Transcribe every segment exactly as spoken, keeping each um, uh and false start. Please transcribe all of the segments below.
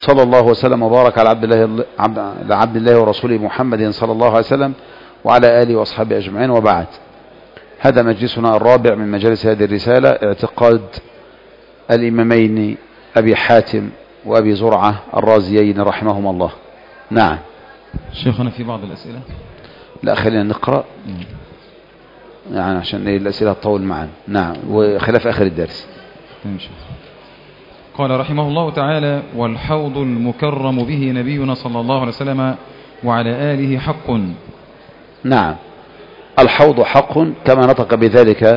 صلى الله وسلم وبارك على عبد الله عبد الله ورسوله محمد صلى الله عليه وسلم وعلى آله وأصحابه أجمعين، وبعد. هذا مجلسنا الرابع من مجالس هذه الرسالة، اعتقاد الإمامين أبي حاتم وأبي زرعة الرازيين رحمهما الله. نعم شيخنا في بعض الأسئلة. لا خلينا نقرأ يعني عشان الأسئلة تطول معنا. نعم وخلاف آخر الدرس. قال رحمه الله تعالى: والحوض المكرم به نبينا صلى الله عليه وسلم وعلى آله حق. نعم الحوض حق كما نطق بذلك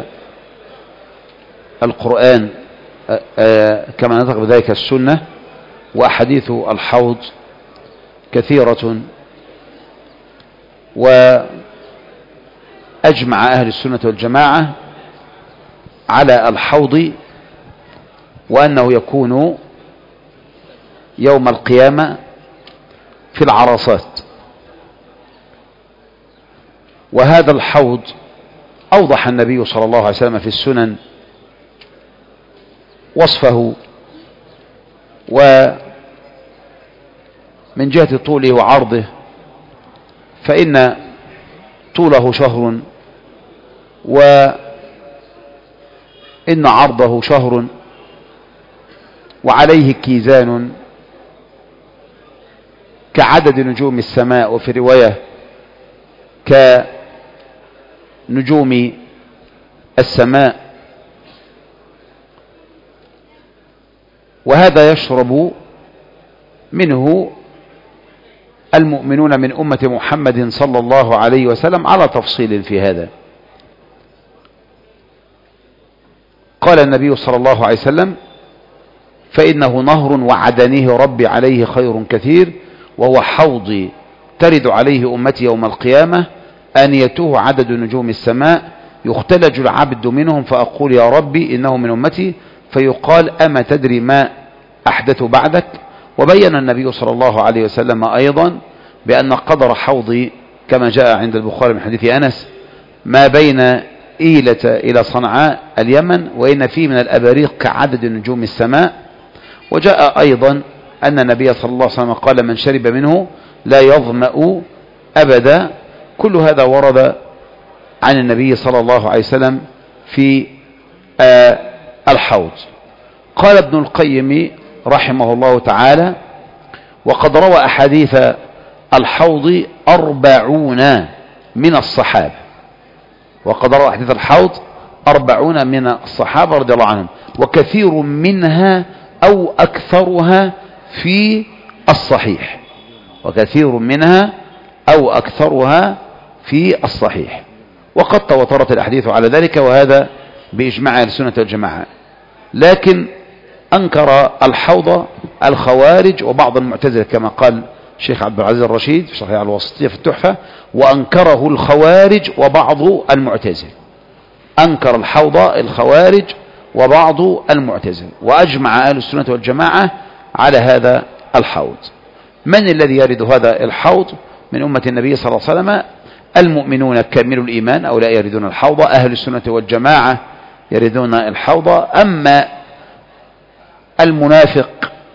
القرآن، كما نطق بذلك السنة، وأحاديث الحوض كثيرة، وأجمع أهل السنة والجماعة على الحوض وأنه يكون يوم القيامة في العرصات. وهذا الحوض أوضح النبي صلى الله عليه وسلم في السنن وصفه، ومن جهة طوله وعرضه فإن طوله شهر وإن عرضه شهر، وعليه كيزان كعدد نجوم السماء، وفي رواية كنجوم السماء. وهذا يشرب منه المؤمنون من أمة محمد صلى الله عليه وسلم على تفصيل في هذا. قال النبي صلى الله عليه وسلم: فإنه نهر وعدنيه ربي عليه خير كثير، وهو حوضي ترد عليه أمتي يوم القيامة، آنيته عدد نجوم السماء، يختلج العبد منهم فأقول يا ربي إنه من أمتي، فيقال أما تدري ما أحدث بعدك. وبين النبي صلى الله عليه وسلم أيضا بأن قدر حوضي كما جاء عند البخاري من حديث أنس ما بين إيلة إلى صنعاء اليمن، وإن فيه من الأباريق كعدد نجوم السماء. وجاء أيضا أن النبي صلى الله عليه وسلم قال: من شرب منه لا يظمأ أبدا. كل هذا ورد عن النبي صلى الله عليه وسلم في آه الحوض. قال ابن القيم رحمه الله تعالى: وقد روى أحاديث الحوض أربعون من الصحابة. وقد روى أحاديث الحوض أربعون من الصحابة رضي الله عنهم، وكثير منها أو أكثرها في الصحيح. وكثير منها أو أكثرها في الصحيح. وقد تواترت الأحاديث على ذلك، وهذا بإجماع السنة والجماعة. لكن أنكر الحوض الخوارج وبعض المعتزلة كما قال الشيخ عبد العزيز الرشيد في صحيح الوسطية في التحفة، وأنكره الخوارج وبعض المعتزلة. أنكر الحوض الخوارج وبعض المعتزلة، وأجمع أهل السنة والجماعة على هذا الحوض. من الذي يرد هذا الحوض من أمة النبي صلى الله عليه وسلم؟ المؤمنون كامل الإيمان، أولا يردون الحوض. أهل السنة والجماعة يردون الحوض. أما المنافق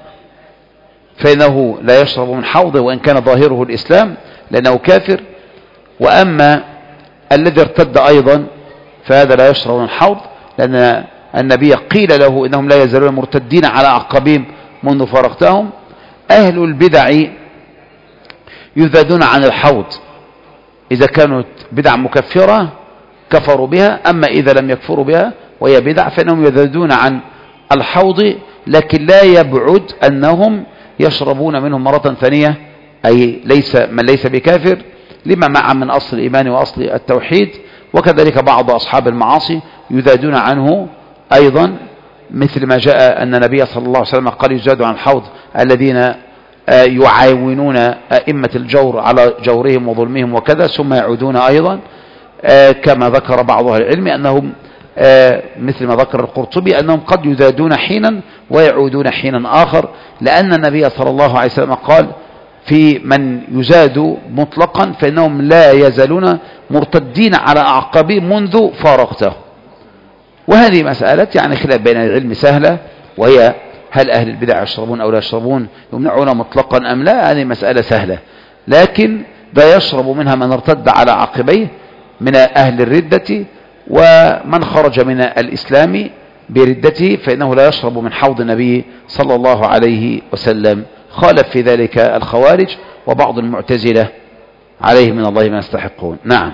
فإنه لا يشرب من حوضه وإن كان ظاهره الإسلام لأنه كافر. وأما الذي ارتد أيضا فهذا لا يشرب من حوض، لأن النبي قيل له إنهم لا يزالون مرتدين على أعقابهم منذ فارقتهم. أهل البدع يذادون عن الحوض إذا كانت بدع مكفرة كفروا بها، أما إذا لم يكفروا بها وهي بدع فإنهم يذادون عن الحوض، لكن لا يبعد أنهم يشربون منه مرة ثانية، أي ليس من ليس بكافر لما مع من أصل الإيمان وأصل التوحيد. وكذلك بعض أصحاب المعاصي يذادون عنه أيضا، مثل ما جاء أن النبي صلى الله عليه وسلم قال: يزاد عن الحوض الذين يعاونون أئمة الجور على جورهم وظلمهم وكذا، ثم يعودون أيضا، كما ذكر بعض أهل العلم أنهم مثل ما ذكر القرطبي أنهم قد يزادون حينا ويعودون حينا آخر، لأن النبي صلى الله عليه وسلم قال في من يزاد مطلقا فإنهم لا يزالون مرتدين على أعقابهم منذ فارقته. وهذه مسألة يعني خلاف بين العلم سهلة، وهي هل أهل البدع يشربون أو لا يشربون، يمنعون مطلقا أم لا؟ هذه مسألة سهلة، لكن ده يشرب منها من ارتد على عقبيه من أهل الردة، ومن خرج من الإسلام بردته فإنه لا يشرب من حوض النبي صلى الله عليه وسلم. خالف في ذلك الخوارج وبعض المعتزلة عليه من الله ما يستحقون. نعم.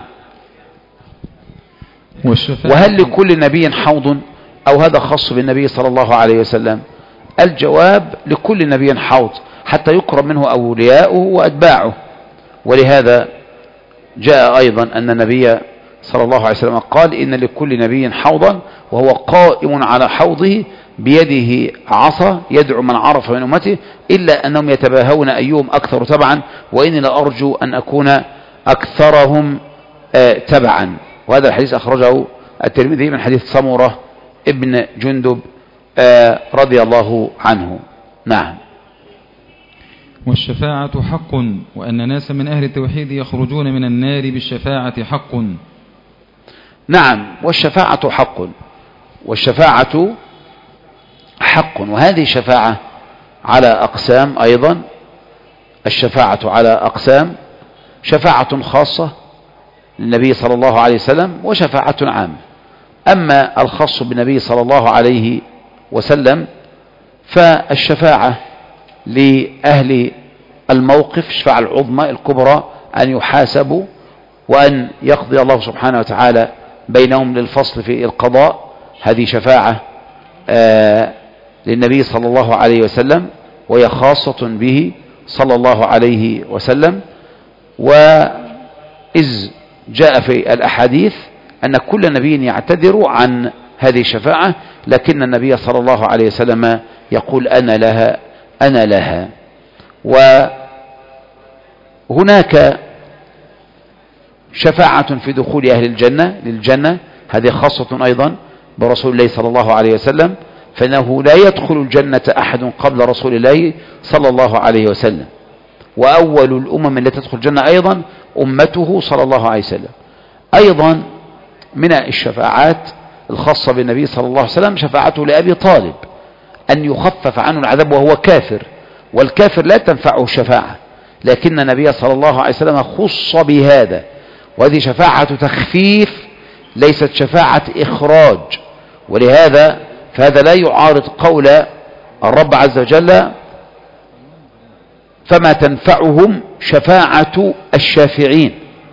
وهل لكل نبي حوض أو هذا خاص بالنبي صلى الله عليه وسلم؟ الجواب لكل نبي حوض حتى يقرب منه أولياؤه وأتباعه، ولهذا جاء أيضا أن النبي صلى الله عليه وسلم قال إن لكل نبي حوضا وهو قائم على حوضه بيده عصا يدعو من عرف من أمته، إلا أنهم يتباهون أيهم أكثر تبعا، وإني لأرجو أن أكون أكثرهم آه تبعا. وهذا الحديث أخرجه الترمذي من حديث سمرة ابن جندب آه رضي الله عنه. نعم. والشفاعة حق، وأن ناسا من أهل التوحيد يخرجون من النار بالشفاعة حق. نعم، والشفاعة حق، والشفاعة حق، وهذه شفاعة على أقسام أيضا. الشفاعة على أقسام: شفاعة خاصة للنبي صلى الله عليه وسلم وشفاعة عامة. أما الخاص بالنبي صلى الله عليه وسلم فالشفاعة لأهل الموقف، الشفاعة العظمى الكبرى، أن يحاسبوا وأن يقضي الله سبحانه وتعالى بينهم للفصل في القضاء، هذه شفاعة آه للنبي صلى الله عليه وسلم، وهي خاصة به صلى الله عليه وسلم. وإذ جاء في الأحاديث أن كل نبي يعتذر عن هذه الشفاعة، لكن النبي صلى الله عليه وسلم يقول أنا لها أنا لها. وهناك شفاعة في دخول أهل الجنة للجنة، هذه خاصة أيضا برسول الله صلى الله عليه وسلم، فإنه لا يدخل الجنة أحد قبل رسول الله صلى الله عليه وسلم، وأول الأمم التي تدخل الجنة أيضا أمته صلى الله عليه وسلم. أيضا من الشفاعات الخاصة بالنبي صلى الله عليه وسلم شفاعته لأبي طالب أن يخفف عنه العذاب وهو كافر، والكافر لا تنفعه الشفاعة، لكن النبي صلى الله عليه وسلم خص بهذا، وهذه شفاعة تخفيف ليست شفاعة إخراج. ولهذا فهذا لا يعارض قول الرب عز وجل فما تنفعهم شفاعة الشافعين،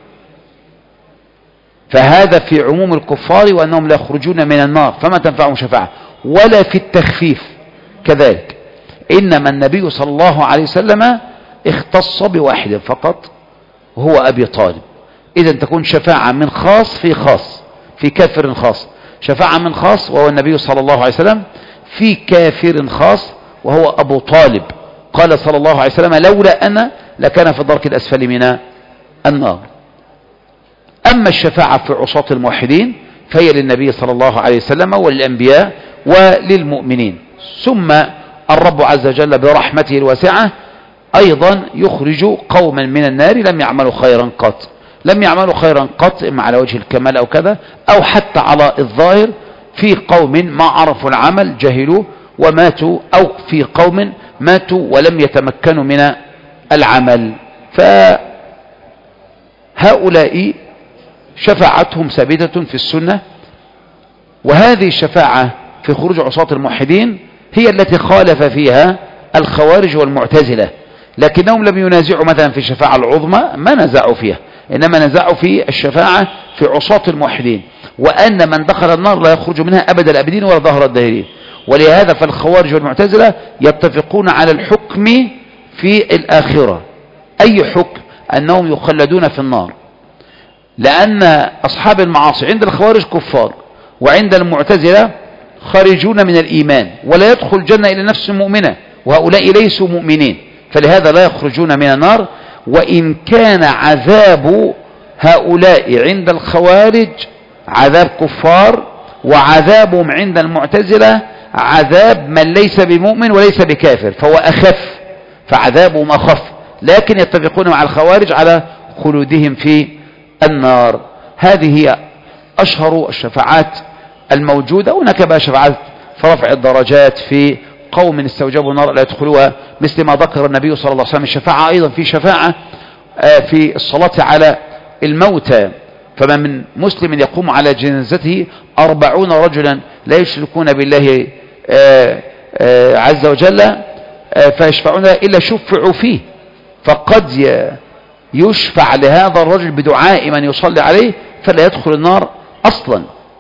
فهذا في عموم الكفار وأنهم لا يخرجون من النار فما تنفعهم شفاعة، ولا في التخفيف كذلك. إنما النبي صلى الله عليه وسلم اختص بواحد فقط هو أبي طالب. إذا تكون شفاعة من خاص في خاص، في كافر خاص، شفاعة من خاص وهو النبي صلى الله عليه وسلم، في كافر خاص وهو أبو طالب. قال صلى الله عليه وسلم لولا أنا لكان في الدرك الأسفل من النار. أما الشفاعة في عصاة الموحدين فهي للنبي صلى الله عليه وسلم وللأنبياء وللمؤمنين. ثم الرب عز وجل برحمته الواسعة أيضا يخرج قوما من النار لم يعملوا خيرا قط، لم يعملوا خيرا قط إما على وجه الكمال أو كذا، أو حتى على الظاهر، في قوم ما عرفوا العمل جهلوه وماتوا، أو في قوم ماتوا ولم يتمكنوا من العمل، فهؤلاء شفاعتهم ثابتة في السنة. وهذه الشفاعة في خروج عصاة الموحدين هي التي خالف فيها الخوارج والمعتزلة، لكنهم لم ينازعوا مثلا في الشفاعة العظمى، ما نزعوا فيها، إنما نزعوا في الشفاعة في عصاة الموحدين، وأن من دخل النار لا يخرج منها أبد الأبدين ولا ظهر الداهرين. ولهذا فالخوارج والمعتزلة يتفقون على الحكم في الآخرة. أي حكم؟ أنهم يخلدون في النار، لأن أصحاب المعاصي عند الخوارج كفار، وعند المعتزلة خارجون من الإيمان، ولا يدخل الجنة إلى نفس مؤمنة، وهؤلاء ليسوا مؤمنين، فلهذا لا يخرجون من النار. وإن كان عذاب هؤلاء عند الخوارج عذاب كفار، وعذابهم عند المعتزلة عذاب من ليس بمؤمن وليس بكافر، فهو أخف، فعذابهم أخف، لكن يتفقون مع الخوارج على خلودهم في النار. هذه هي أشهر الشفاعات الموجودة. هناك بقى شفاعات في رفع الدرجات، في قوم استوجبوا النار لا يدخلوها، مثل ما ذكر النبي صلى الله عليه وسلم الشفاعة. أيضا في شفاعة في الصلاة على الموتى، فما من مسلم يقوم على جنازته أربعون رجلا لا يشركون بالله عز وجل فيشفعون إلا شفعوا فيه، فقد يشفع لهذا الرجل بدعاء من يصلي عليه فلا يدخل النار أصلا.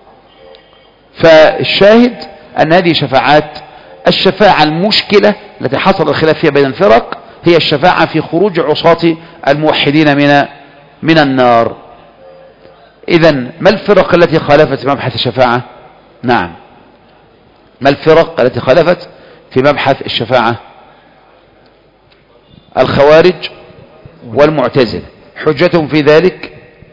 فالشاهد أن هذه شفاعات. الشفاعة المشكلة التي حصل الخلاف فيها بين الفرق هي الشفاعة في خروج عصاة الموحدين من من النار. إذن ما الفرق التي خالفت في مبحث الشفاعة؟ نعم، ما الفرق التي خالفت في مبحث الشفاعة؟ الخوارج والمعتزلة. حجتهم في ذلك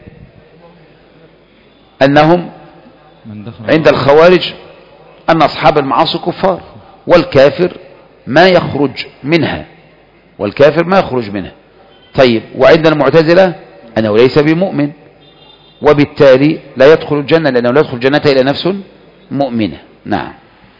أنهم عند الخوارج أن أصحاب المعاصي كفار، والكافر ما يخرج منها، والكافر ما يخرج منها. طيب، وعند المعتزلة أنه ليس بمؤمن، وبالتالي لا يدخل الجنة، لأنه لا يدخل الجنة إلى نفس مؤمنة. نعم.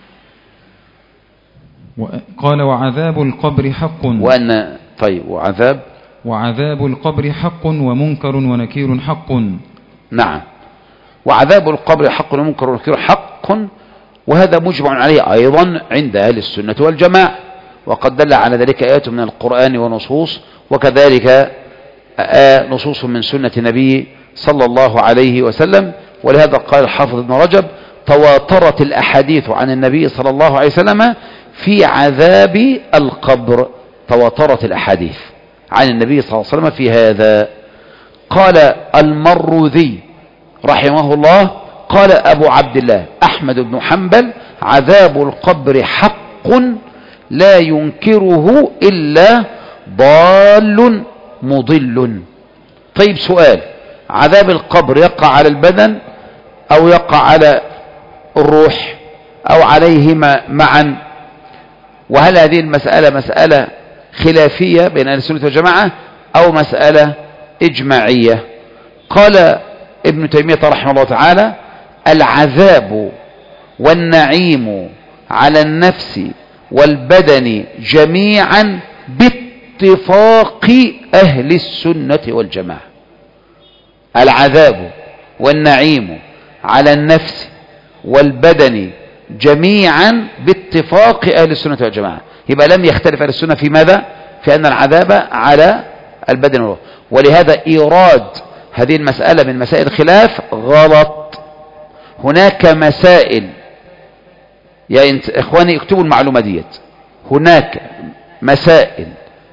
قال وعذاب القبر حق. وأن طيب وعذاب وعذاب القبر حق ومنكر ونكير حق. نعم، وعذاب القبر حق ومنكر ونكير حق، وهذا مجمع عليه أيضا عند أهل السنة والجماعة، وقد دل على ذلك آيات من القرآن ونصوص، وكذلك نصوص من سنة النبي صلى الله عليه وسلم. ولهذا قال الحافظ ابن رجب: تواترت الأحاديث عن النبي صلى الله عليه وسلم في عذاب القبر. تواترت الأحاديث عن النبي صلى الله عليه وسلم في هذا. قال المروذي رحمه الله: قال أبو عبد الله أحمد بن حنبل: عذاب القبر حق لا ينكره إلا ضال مضل. طيب، سؤال: عذاب القبر يقع على البدن أو يقع على الروح أو عليهما معا؟ وهل هذه المسألة مسألة خلافية بين أهل السنة والجماعة أو مسألة إجماعية؟ قال ابن تيمية رحمه الله تعالى: العذاب والنعيم على النفس والبدن جميعا باتفاق أهل السنة والجماعة. العذاب والنعيم على النفس والبدن جميعا باتفاق أهل السنة والجماعة. يبقى لم يختلف أهل السنة في ماذا؟ في أن العذاب على البدن والروح. ولهذا إيراد هذه المسألة من مسائل الخلاف غلط. هناك مسائل، يا إخواني اكتبوا المعلومة ديت، هناك مسائل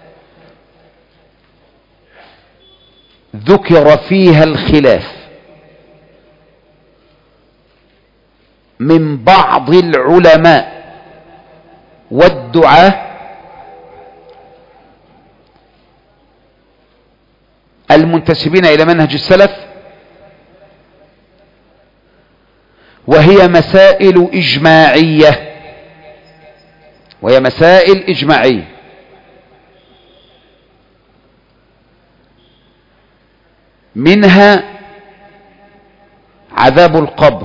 ذكر فيها الخلاف من بعض العلماء والدعاة المنتسبين إلى منهج السلف، وهي مسائل إجماعية، وهي مسائل إجماعية. منها عذاب القبر،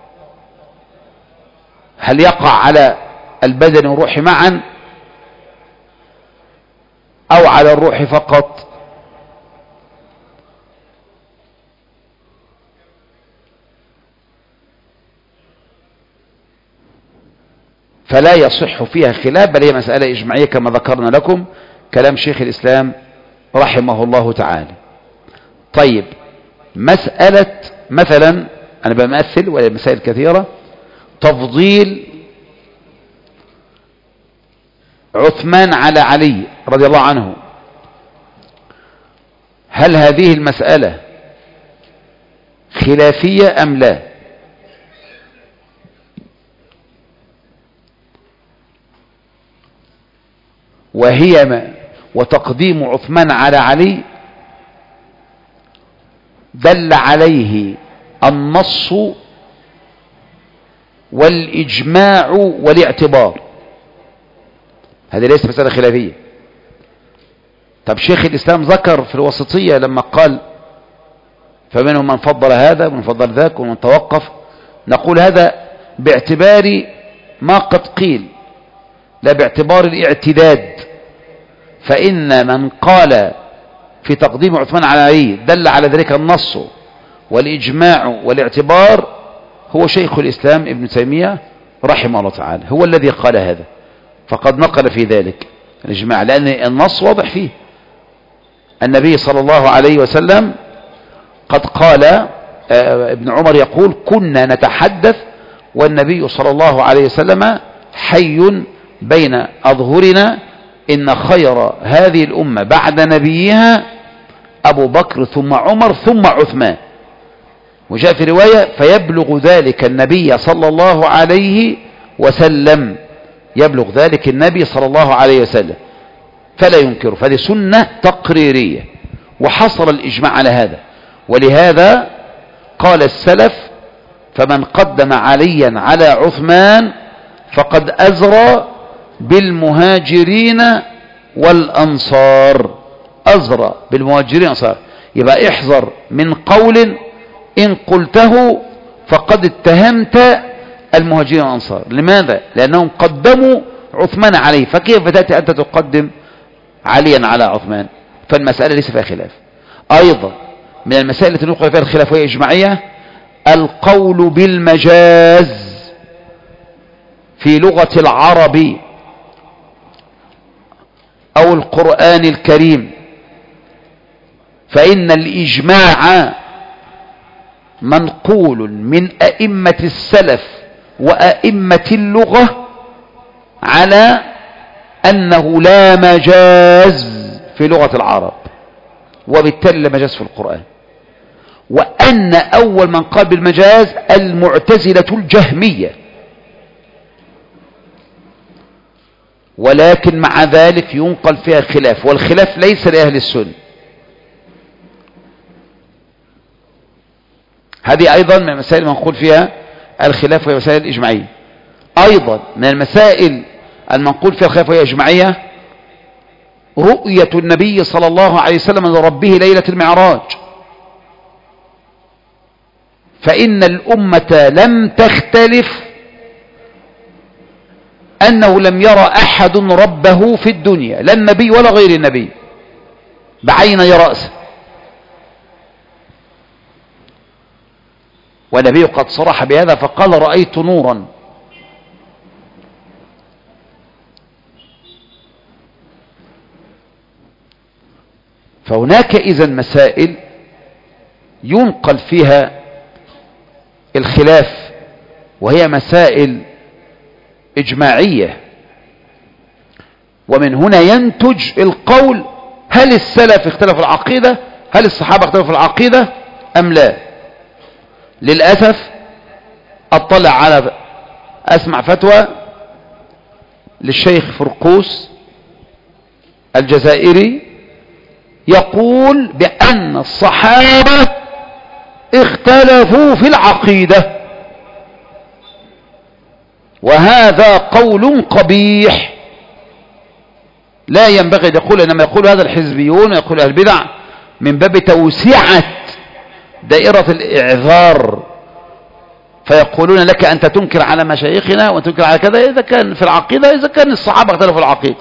هل يقع على البدن والروح معا أو على الروح فقط؟ فلا يصح فيها خلاف، بل هي مسألة إجماعية كما ذكرنا لكم كلام شيخ الإسلام رحمه الله تعالى. طيب، مسألة مثلا، أنا بمثل ولا مسائل كثيرة، تفضيل عثمان على علي رضي الله عنه، هل هذه المسألة خلافية أم لا؟ وهي ما وتقديم عثمان على علي دل عليه النص والإجماع والاعتبار. هذه ليست مسألة خلافية. طب شيخ الإسلام ذكر في الوسطية لما قال فمنهم من فضل هذا ومن فضل ذاك ومن توقف، نقول هذا باعتبار ما قد قيل، لا باعتبار الاعتداد، فإن من قال في تقديم عثمان على علي دل على ذلك النص والإجماع والاعتبار هو شيخ الإسلام ابن تيمية رحمه الله تعالى، هو الذي قال هذا، فقد نقل في ذلك الإجماع، لأن النص واضح فيه. النبي صلى الله عليه وسلم قد قال، ابن عمر يقول: كنا نتحدث والنبي صلى الله عليه وسلم حي بين أظهرنا، إن خير هذه الأمة بعد نبيها أبو بكر ثم عمر ثم عثمان. وجاء في رواية: فيبلغ ذلك النبي صلى الله عليه وسلم، يبلغ ذلك النبي صلى الله عليه وسلم فلا ينكره. فهذه سنة تقريرية، وحصل الإجماع على هذا. ولهذا قال السلف: فمن قدم عليا على عثمان فقد أزرى بالمهاجرين والأنصار. أزرى بالمهاجرين والأنصار، يبقى احذر من قول إن قلته فقد اتهمت المهاجرين والأنصار. لماذا؟ لأنهم قدموا عثمان عليه، فكيف تأتي أنت تقدم عليا على عثمان؟ فالمسألة ليس فيها خلاف. أيضا من المسائل التي نقل فيها الخلاف وهي إجماعية: القول بالمجاز في لغة العرب أو القرآن الكريم، فإن الإجماع منقول من أئمة السلف وأئمة اللغة على أنه لا مجاز في لغة العرب، وبالتالي لا مجاز في القرآن. وأن أول من قال بالمجاز المعتزلة الجهمية، ولكن مع ذلك ينقل فيها خلاف، والخلاف ليس لأهل السنة. هذه أيضا من المسائل المنقول فيها الخلاف وهي مسائل إجماعية. أيضا من المسائل المنقول فيها الخلاف وهي إجماعية: رؤية النبي صلى الله عليه وسلم لربه ليلة المعراج، فإن الأمة لم تختلف أنه لم يرى أحد ربه في الدنيا، لا النبي ولا غير النبي، بعيني رأسه. والنبي قد صرح بهذا فقال: رأيت نورا. فهناك إذن مسائل ينقل فيها الخلاف وهي مسائل إجماعية، ومن هنا ينتج القول: هل السلف اختلفوا العقيدة؟ هل الصحابة اختلفوا العقيدة أم لا؟ للأسف أطلع على أسمع فتوى للشيخ فرقوس الجزائري يقول بأن الصحابة اختلفوا في العقيدة، وهذا قول قبيح لا ينبغي أن يقول. إنما يقول هذا الحزبيون ويقول أهل البدع من باب توسعة دائرة الإعذار، فيقولون لك أنت تنكر على مشايخنا وتنكر على كذا إذا كان في العقيدة، إذا كان الصحابة اختلفوا العقيدة.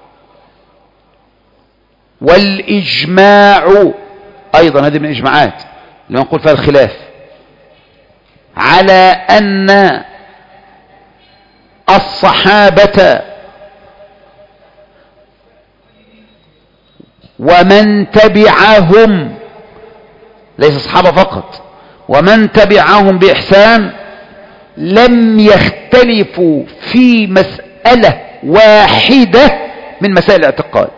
والإجماع أيضا هذه من الإجماعات اللي نقول فيها الخلاف على أن الصحابة ومن تبعهم، ليس الصحابة فقط، ومن تبعهم بإحسان، لم يختلفوا في مسألة واحدة من مسائل الاعتقاد.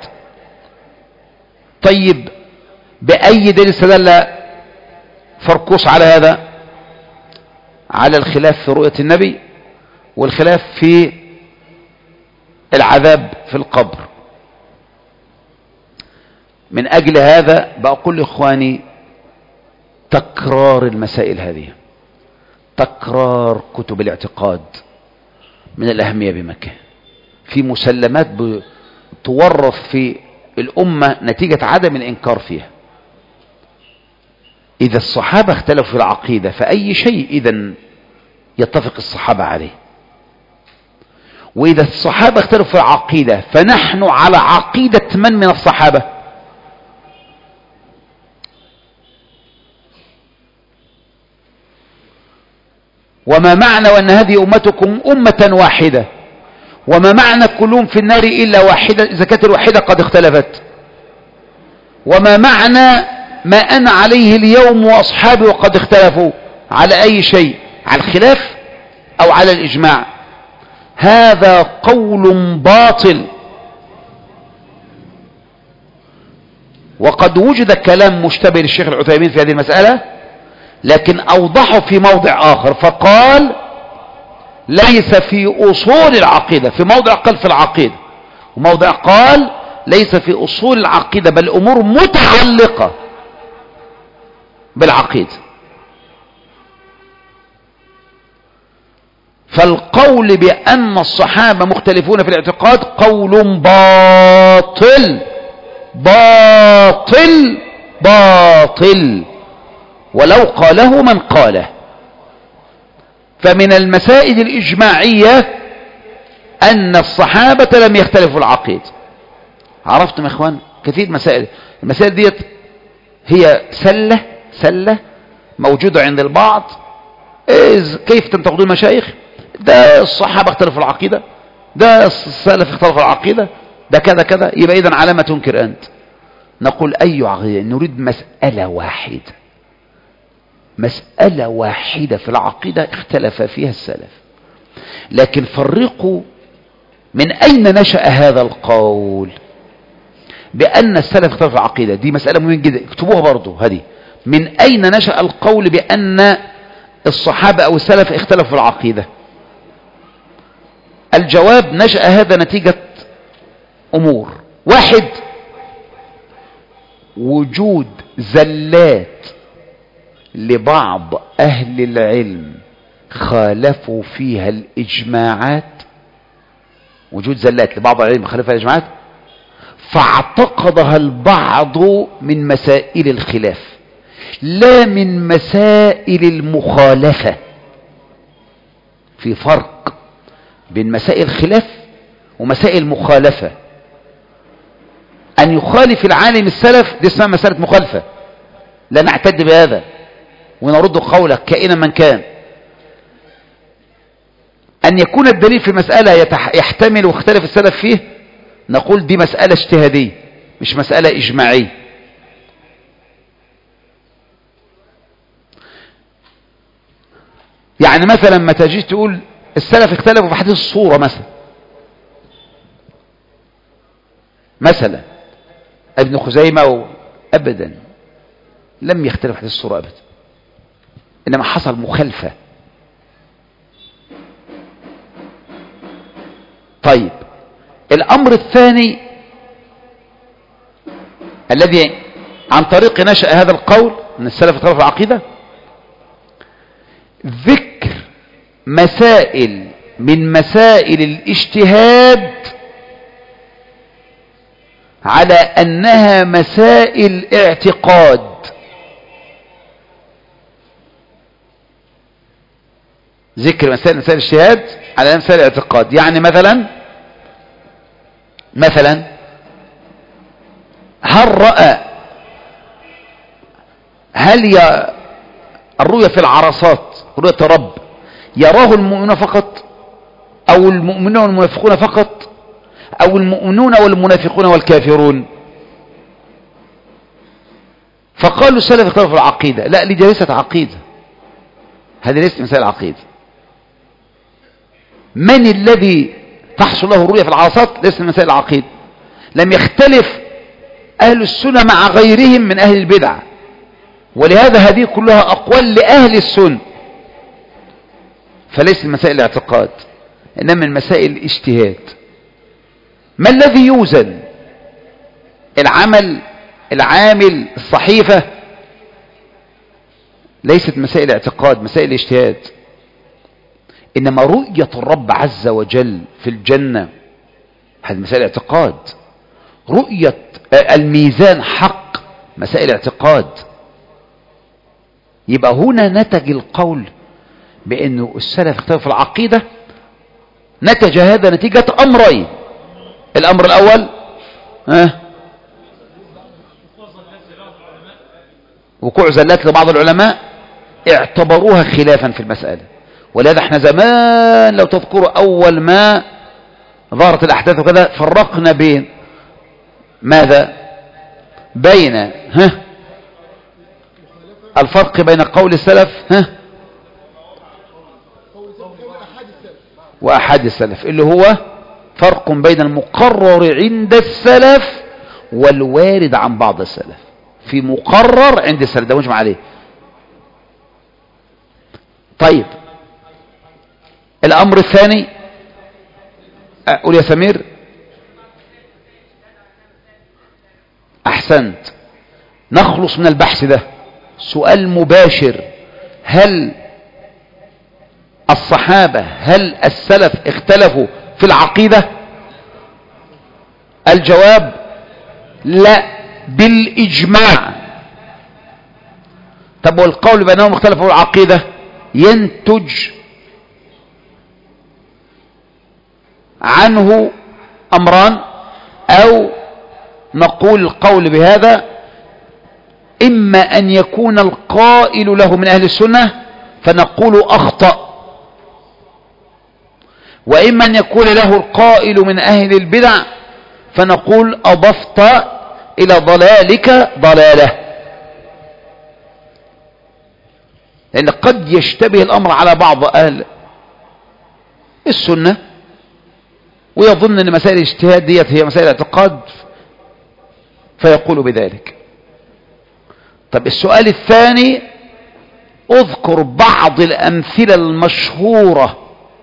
طيب بأي دليل استدل فرقوس على هذا؟ على الخلاف في رؤية النبي والخلاف في العذاب في القبر. من أجل هذا بقول لإخواني تكرار المسائل هذه، تكرار كتب الاعتقاد من الأهمية بمكان، في مسلمات تورث في الأمة نتيجة عدم الإنكار فيها. إذا الصحابة اختلفوا في العقيدة فأي شيء إذن يتفق الصحابة عليه؟ وإذا الصحابة اختلفوا في العقيدة فنحن على عقيدة من من الصحابة؟ وما معنى وأن هذه أمتكم أمة واحدة، وما معنى كلهم في النار إلا واحدة إذا كانت الواحدة قد اختلفت؟ وما معنى ما أنا عليه اليوم وأصحابي وقد اختلفوا؟ على أي شيء؟ على الخلاف أو على الإجماع؟ هذا قول باطل. وقد وجد كلام مشتبه للشيخ العثيمين في هذه المسألة، لكن أوضحه في موضع آخر فقال ليس في أصول العقيدة، في موضع قال في العقيدة، وموضع قال ليس في أصول العقيدة، بل أمور متعلقة بالعقيدة. فالقول بأن الصحابة مختلفون في الاعتقاد قول باطل باطل باطل ولو قاله من قاله. فمن المسائل الإجماعية أن الصحابة لم يختلفوا العقيدة. عرفتم يا إخوان؟ كثير مسائل، المسائل ديت هي سلة سلة موجودة عند البعض. إيه كيف تنتقدون المشايخ؟ ده الصحابة اختلفوا العقيدة، ده السلف اختلفوا العقيدة، ده كذا كذا، يبقى إذن على ما تنكر أنت. نقول أي عقيدة؟ نريد مسألة واحدة، مسألة واحدة في العقيدة اختلف فيها السلف. لكن فرقوا من أين نشأ هذا القول بأن السلف اختلف العقيدة. دي مسألة مهمة جدا، اكتبوها برضو هذه. من أين نشأ القول بأن الصحابة أو السلف اختلفوا العقيدة؟ الجواب: نشأ هذا نتيجة أمور. واحد، وجود زلات لبعض أهل العلم خالفوا فيها الإجماعات، وجود زلات لبعض العلم خالفوا فيها الإجماعات فاعتقدها البعض من مسائل الخلاف لا من مسائل المخالفة. في فرق بين مسائل الخلاف ومسائل مخالفة. أن يخالف العالم السلف دي اسمها مسألة مخالفة، لا نعتد بهذا ونرد قولك كائنا من كان. أن يكون الدليل في مسألة يحتمل واختلف السلف فيه، نقول دي مسألة اجتهادية مش مسألة إجماعية. يعني مثلا ما تجي تقول السلف اختلفوا في حديث الصورة مثلا مثلا ابن خزيمة أبدا لم يختلف حديث الصورة أبدا، إنما حصل مخالفة. طيب الأمر الثاني الذي عن طريق نشأ هذا القول أن السلف اختلفوا في العقيدة، ذكر مسائل من مسائل الاجتهاد على أنها مسائل اعتقاد. ذكر مسائل مسائل الاجتهاد على أنها مسائل اعتقاد. يعني مثلا مثلا هل رأى هل ي... الرؤية في العرصات رؤية رب يراه المؤمنون فقط أو المؤمنون والمنافقون فقط أو المؤمنون والمنافقون والكافرون؟ فقالوا السلف اختلفوا العقيدة. لا، دي ليست عقيدة، هذه ليست مسائل عقيدة. من الذي تحصل له الرؤية في العرصات؟ ليست مسائل العقيدة. لم يختلف أهل السنة مع غيرهم من أهل البدع، ولهذا هذه كلها أقوال لأهل السنة، فليس المسائل الاعتقاد إنما المسائل الاجتهاد. ما الذي يوزن؟ العمل العامل الصحيفة ليست مسائل اعتقاد، مسائل اجتهاد. إنما رؤية الرب عز وجل في الجنة هذه مسائل اعتقاد. رؤية الميزان حق مسائل اعتقاد. يبقى هنا نتج القول بأنه السلف اختلفوا في العقيدة نتج هذا نتيجة أمرين. الأمر الأول ها وقوع زلات لبعض العلماء اعتبروها خلافا في المسألة، ولهذا احنا زمان لو تذكروا أول ما ظهرت الأحداث وكذا فرقنا بين ماذا؟ بين ها الفرق بين قول السلف ها وأحاد السلف، اللي هو فرق بين المقرر عند السلف والوارد عن بعض السلف. في مقرر عند السلف ده مجمع عليه. طيب الأمر الثاني، أقول يا سمير. أحسنت. نخلص من البحث ده. سؤال مباشر: هل الصحابة هل السلف اختلفوا في العقيدة؟ الجواب لا، بالإجماع. طب والقول بأنهم اختلفوا في العقيدة ينتج عنه أمران، أو نقول القول بهذا إما أن يكون القائل له من أهل السنة فنقول أخطأ، وإما أن يكون له القائل من أهل البدع فنقول أضفت إلى ضلالك ضلالة. لأن قد يشتبه الأمر على بعض أهل السنة ويظن أن مسائل الاجتهاد ديت هي مسائل اعتقاد فيقول بذلك. طب السؤال الثاني: اذكر بعض الأمثلة المشهورة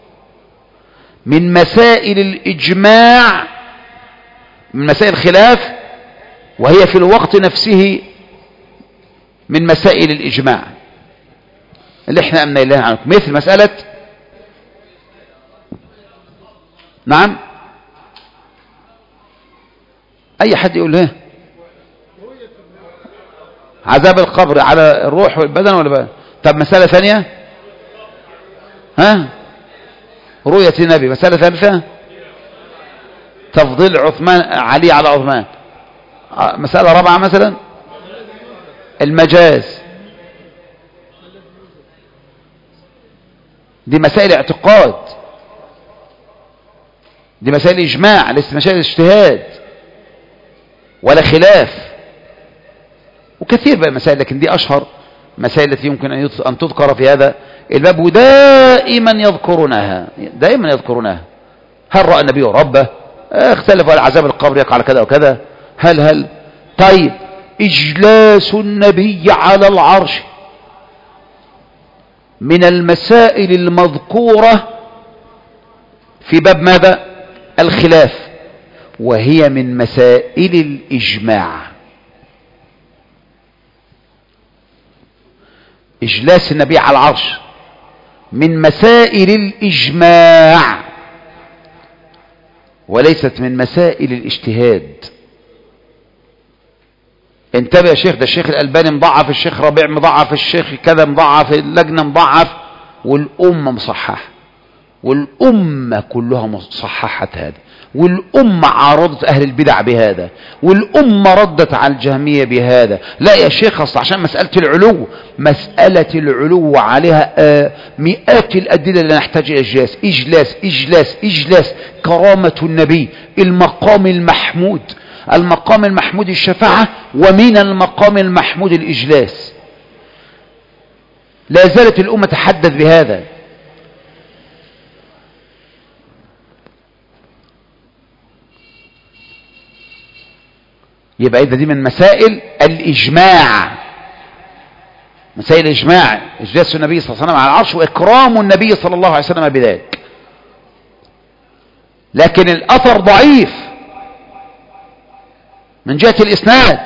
من مسائل الإجماع، من مسائل الخلاف، وهي في الوقت نفسه من مسائل الإجماع اللي احنا أمنا إليها عنكم، مثل مسألة نعم أي حد يقول له عذاب القبر على الروح والبدن ولا بدن. طب مسألة ثانية ها رؤية النبي. مسألة ثالثة تفضيل عثمان علي على عثمان. مسألة رابعة مثلا المجاز. دي مسائل اعتقاد، دي مسائل اجماع، ليست مسائل اجتهاد ولا خلاف. وكثير بقى مسائل، لكن دي اشهر مسائل التي يمكن ان تذكر في هذا الباب، ودائما يذكرونها دائما يذكرونها. هل رأى النبي ربه؟ اختلفوا على عذاب القبر يقع على كذا وكذا. هل هل طيب اجلاس النبي على العرش من المسائل المذكورة في باب ماذا؟ الخلاف، وهي من مسائل الإجماع. إجلاس النبي على العرش من مسائل الإجماع وليست من مسائل الاجتهاد. انتبه يا شيخ، ده الشيخ الألباني مضعف، الشيخ ربيع مضعف، الشيخ كذا مضعف، اللجنة مضعف، والأمة مصححة، والأمة كلها صححت هذا، والأمة عارضت أهل البدع بهذا، والأمة ردت على الجهمية بهذا. لا يا شيخ، أصلا عشان مسألة العلو، مسألة العلو عليها آه مئات الأدلة اللي نحتاج إلى إجلاس إجلاس إجلاس إجلاس. كرامة النبي، المقام المحمود، المقام المحمود الشفاعة، ومن المقام المحمود الإجلاس. لا زالت الأمة تحدث بهذا. يبقى إذا دي من مسائل الإجماع، مسائل الإجماع، إجلاس النبي صلى الله عليه وسلم على العرش وإكرام النبي صلى الله عليه وسلم بذلك. لكن الأثر ضعيف من جهة الإسناد،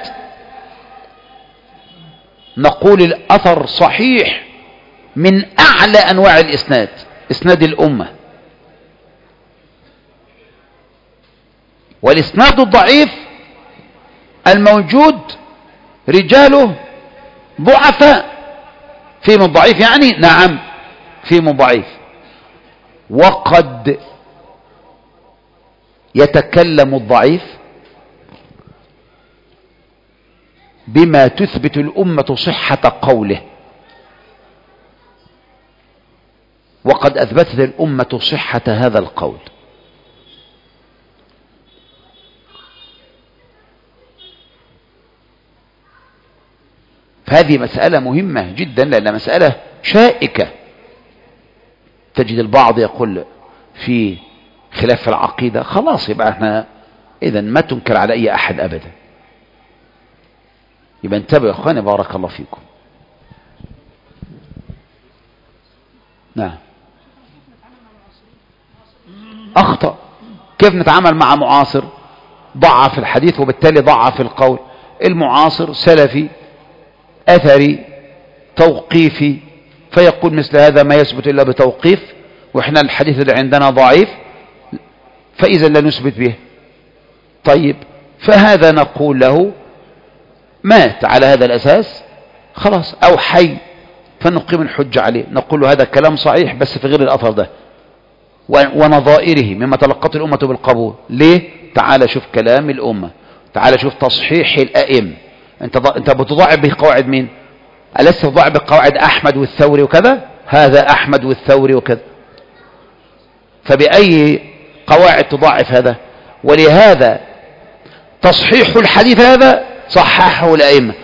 نقول الأثر صحيح من أعلى أنواع الإسناد، إسناد الأمة. والإسناد الضعيف الموجود رجاله ضعفاء. في من ضعيف يعني؟ نعم في من ضعيف. وقد يتكلم الضعيف بما تثبت الأمة صحة قوله، وقد أثبتت الأمة صحة هذا القول. فهذه مسألة مهمة جدا، لأنها مسألة شائكة. تجد البعض يقول في خلاف العقيدة، خلاص يبقى احنا إذا ما تنكر على أي أحد أبدا. يبقى انتبهوا يا أخواني، بارك الله فيكم. نعم، أخطأ. كيف نتعامل مع معاصر ضعف الحديث وبالتالي ضعف القول؟ المعاصر سلفي أثري توقيفي، فيقول مثل هذا ما يثبت إلا بتوقيف، وإحنا الحديث اللي عندنا ضعيف، فإذا لا نثبت به. طيب، فهذا نقول له مات على هذا الأساس خلاص، أو حي فنقيم الحجة عليه، نقول له هذا كلام صحيح بس في غير الأثر ده ونظائره مما تلقته الأمة بالقبول. ليه؟ تعال شوف كلام الأمة، تعال شوف تصحيح الأئمة. انت انت بتضاعف بقواعد مين؟ ألست تضاعف بقواعد أحمد والثوري وكذا؟ هذا أحمد والثوري وكذا، فبأي قواعد تضاعف هذا؟ ولهذا تصحيح الحديث هذا صححه الأئمة.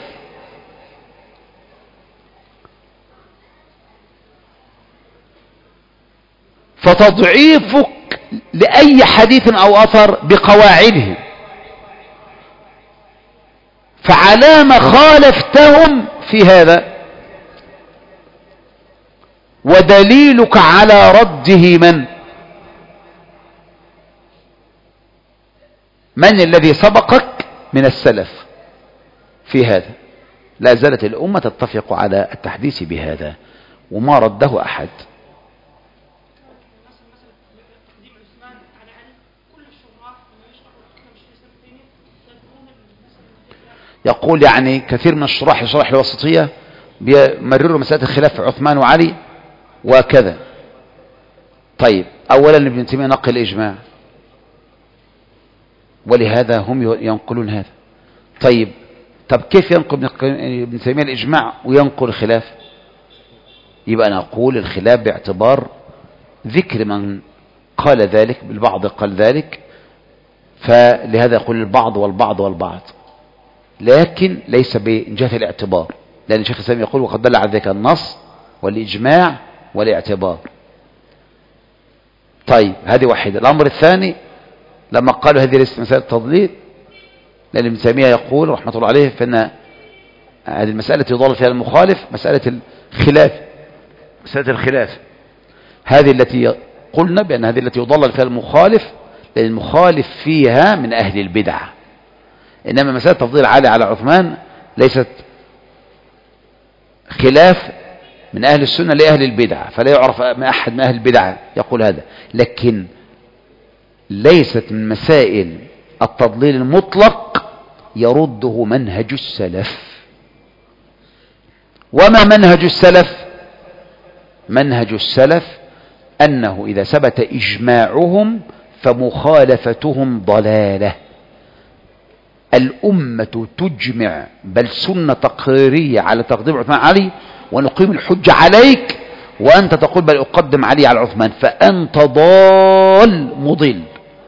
فتضعيفك لأي حديث أو أثر بقواعدهم، فعلى ما خالفتهم في هذا، ودليلك على رده من من الذي سبقك من السلف في هذا. لا زالت الأمة تتفق على التحديث بهذا وما رده أحد. يقول يعني كثير من الشراح الشراح الوسطية بيمرروا مسألة الخلاف في عثمان وعلي وكذا. طيب، أولا ابن تيمية نقل الإجماع، ولهذا هم ينقلون هذا. طيب، طب كيف ينقل ابن تيمية الإجماع وينقل الخلاف؟ يبقى نقول الخلاف باعتبار ذكر من قال ذلك، بالبعض قال ذلك، فلهذا يقول البعض والبعض والبعض، لكن ليس بجهة الاعتبار، لأن الشيخ الإسلام يقول وقد دل على ذلك النص والإجماع والاعتبار. طيب، هذه واحدة. الأمر الثاني، لما قالوا هذه ليست مسألة تضليل، لأن ابن تيمية يقول رحمة الله عليه فإن هذه المسألة يضل فيها المخالف مسألة الخلاف، مسألة الخلاف هذه التي قلنا بأن هذه التي يضلل فيها المخالف، لأن المخالف فيها من أهل البدع. إنما مسألة تفضيل علي على عثمان ليست خلاف من أهل السنة لأهل البدع، فلا يعرف أحد من أهل البدع يقول هذا، لكن ليست من مسائل التضليل المطلق يرده منهج السلف. وما منهج السلف؟ منهج السلف أنه إذا ثبت إجماعهم فمخالفتهم ضلالة. الأمة تجمع، بل سنة تقريرية على تقديم عثمان علي، ونقيم الحجة عليك وأنت تقول بل أقدم علي على عثمان، فأنت ضال مضل.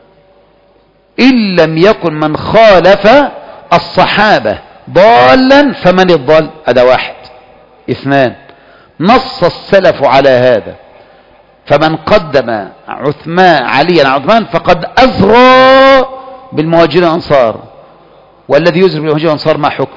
إن لم يكن من خالف الصحابة ضالا فمن الضال؟ هذا واحد. اثنان، نص السلف على هذا، فمن قدم عثمان عليا على عثمان فقد أزرى بالمهاجرين الأنصار، والذي يزري بالمهاجرين الأنصار ما حكم؟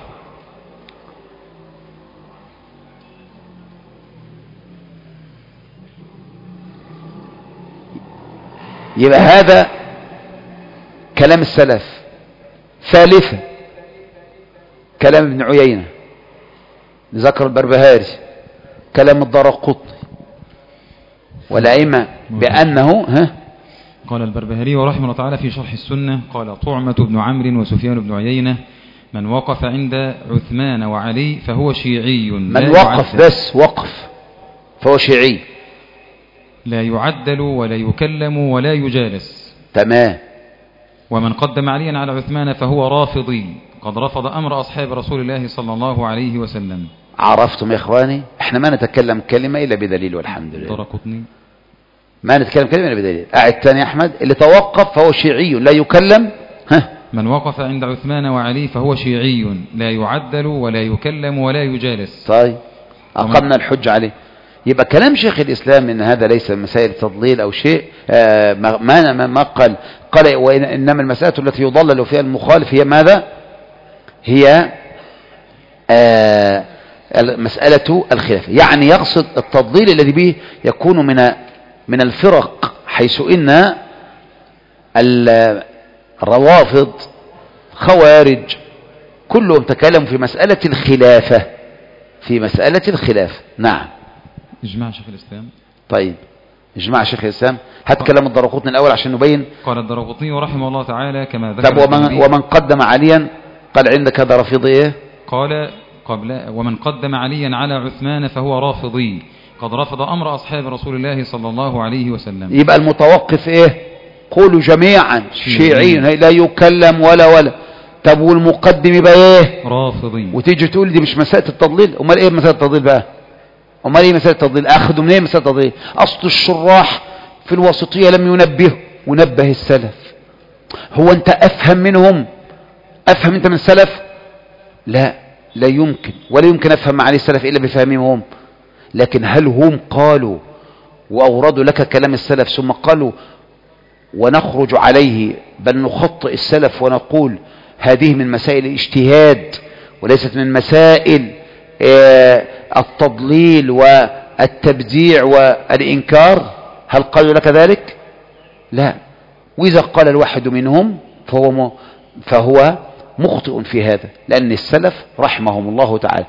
يبقى هذا كلام السلف. ثالثا، كلام ابن عيينة، ذكر البربهاري، كلام الدارقطني والأئمة بأنه ها قال البربهاري ورحمه الله تعالى في شرح السنة، قال طعمة بن عمرو وسفيان بن عيينة من وقف عند عثمان وعلي فهو شيعي. من وقف بس وقف فهو شيعي، لا يعدل ولا يكلم ولا يجالس. تمام. ومن قدم عليا على عثمان فهو رافضي قد رفض أمر أصحاب رسول الله صلى الله عليه وسلم. عرفتم يا إخواني؟ احنا ما نتكلم كلمة إلا بدليل والحمد لله. درقطني ما نتكلم كلمة إلا بدليل. قاعد تاني يا أحمد، اللي توقف فهو شيعي لا يكلم. ها، من وقف عند عثمان وعلي فهو شيعي لا يعدل ولا يكلم ولا يجالس. طيب أقمنا الحج عليه. يبقى كلام شيخ الإسلام إن هذا ليس مسائل تضليل أو شيء، آه ما, ما, ما قال قال وإنما المسألة التي يضلل فيها المخالف هي ماذا؟ هي آه مسألة الخلاف، يعني يقصد التضليل الذي به يكون من من الفرق، حيث إن الروافض خوارج كلهم تكلموا في مسألة الخلافة، في مسألة الخلاف. نعم. إجماع شيخ الإسلام. طيب إجماع شيخ الإسلام. هات كلام الدرقطني الأول عشان نبين. قال الدرقطني رحمه الله تعالى كما ذكر. طب ومن, ومن قدم عليا قال عندك هذا رافضي إيه؟ قال قبل ومن قدم عليا على عثمان فهو رافضي قد رفض أمر أصحاب رسول الله صلى الله عليه وسلم. يبقى المتوقف إيه؟ قولوا جميعا شيعي لا يكلم ولا ولا. طب والمقدم يبقى إيه؟ رافضي. وتيجي تقول دي مش مسألة التضليل. أمال إيه مسألة التضليل بقى؟ أمال إيه مسألة التضليل؟ أخذوا منين مسألة التضليل؟ أصل الشراح في الوسطية لم ينبه ونبه السلف. هو أنت أفهم منهم؟ أفهم أنت من السلف؟ لا، لا يمكن، ولا يمكن أفهم معاني السلف إلا بفهمهم. لكن هل هم قالوا وأوردوا لك كلام السلف ثم قالوا ونخرج عليه، بل نخطئ السلف ونقول هذه من مسائل الاجتهاد وليست من مسائل اه التضليل والتبديع والإنكار؟ هل قالوا لك ذلك؟ لا. وإذا قال الواحد منهم فهو فهو مخطئ في هذا، لأن السلف رحمهم الله تعالى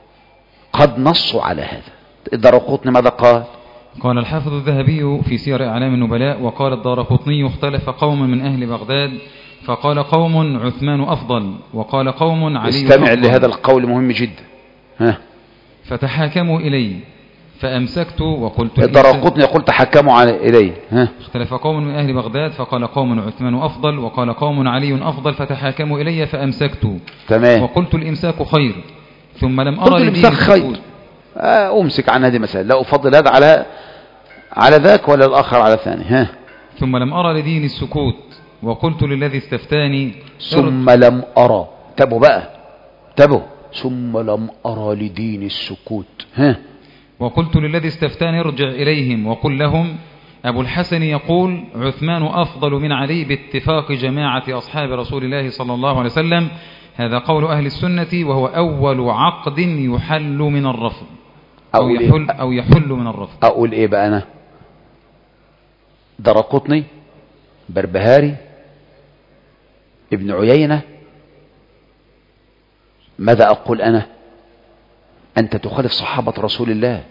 قد نصوا على هذا. الدارقطني ماذا قال؟ قال الحافظ الذهبي في سير أعلام النبلاء وقال الدارقطني اختلف قوم من أهل بغداد فقال قوم عثمان أفضل وقال قوم علي استمع أفضل. لهذا القول مهم جدا. ها. فتحاكموا إلي فأمسكت وقلت الدارقطني يقول تحاكموا على إلي. ها. اختلف قوم من أهل بغداد فقال قوم عثمان أفضل وقال قوم علي أفضل فتحاكموا إلي فأمسكت. تمام. وقلت الإمساك خير ثم لم قلت أرى الإمساك خير. آه أمسك عن هذه المسألة، لا أفضل هذا على على ذاك ولا الآخر على الثاني. ها. ثم لم أرى لدين السكوت وقلت للذي استفتاني ثم لم أرى. تبوا بقى تبوا ثم لم أرى لدين السكوت. ها. وقلت للذي استفتاني ارجع إليهم وقل لهم أبو الحسن يقول عثمان أفضل من علي باتفاق جماعة أصحاب رسول الله صلى الله عليه وسلم. هذا قول أهل السنة وهو أول عقد يحل من الرفض أو يحل, إيه؟ أو يحل من الرفض. أقول إيه بقى أنا؟ درقطني، بربهاري، ابن عيينة. ماذا أقول أنا؟ أنت تخالف صحابة رسول الله،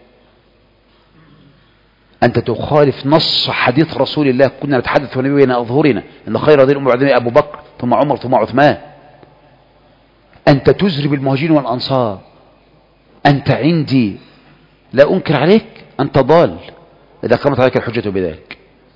أنت تخالف نص حديث رسول الله. كنا نتحدث ونبي بين أظهرنا أن خير هذه الأمة بعد أبو بكر ثم عمر ثم عثمان. أنت تزري بالمهاجرين والأنصار. أنت عندي لا أنكر عليك أنت ضال إذا قامت عليك الحجة بذلك.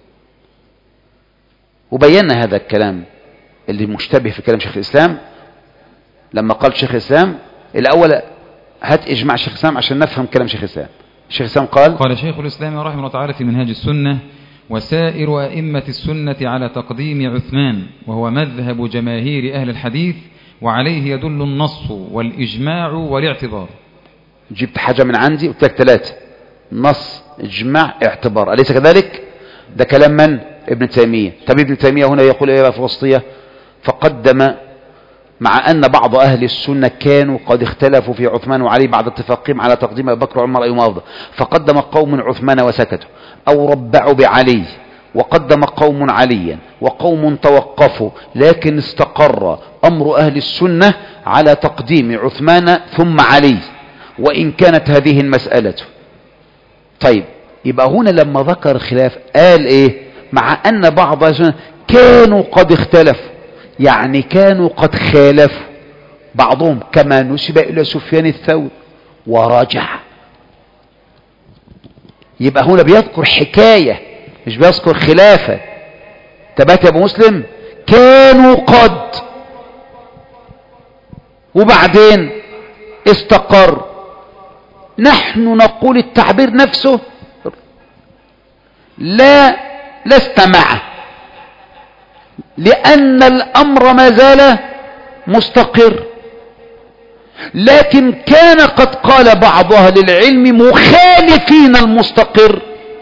وبينا هذا الكلام اللي مشتبه في كلام شيخ الإسلام لما قال شيخ الإسلام الأول هات إجماع شيخ الإسلام عشان نفهم كلام شيخ الإسلام. شيخ الإسلام قال قال شيخ الإسلام رحمه الله تعالى في منهاج السنة وسائر أئمة السنة على تقديم عثمان وهو مذهب جماهير أهل الحديث وعليه يدل النص والإجماع والاعتبار. جبت حاجة من عندي قلت لك ثلاثة: نص، إجماع، اعتبار. أليس كذلك؟ ده كلام من؟ ابن تيمية. طب ابن تيمية هنا يقول ايه في الوسطية؟ فقدم مع أن بعض أهل السنة كانوا قد اختلفوا في عثمان وعلي بعد اتفاقهم على تقديم أبي بكر وعمر أيهما أفضل، فقدم قوم عثمان وسكتوا أو ربعوا بعلي، وقدم قوم عليا وقوم توقفوا، لكن استقر أمر أهل السنة على تقديم عثمان ثم علي وإن كانت هذه المسألة. طيب يبقى هنا لما ذكر خلاف قال إيه؟ مع أن بعض أهل السنة كانوا قد اختلفوا، يعني كانوا قد خالفوا بعضهم كما نسب إلى سفيان الثوري ورجع. يبقى هنا بيذكر حكاية مش بيذكر خلافة. تبات يا أبو مسلم كانوا قد، وبعدين استقر. نحن نقول التعبير نفسه لا لست معه، لأن الأمر ما زال مستقر، لكن كان قد قال بعض أهل العلم مخالفين المستقر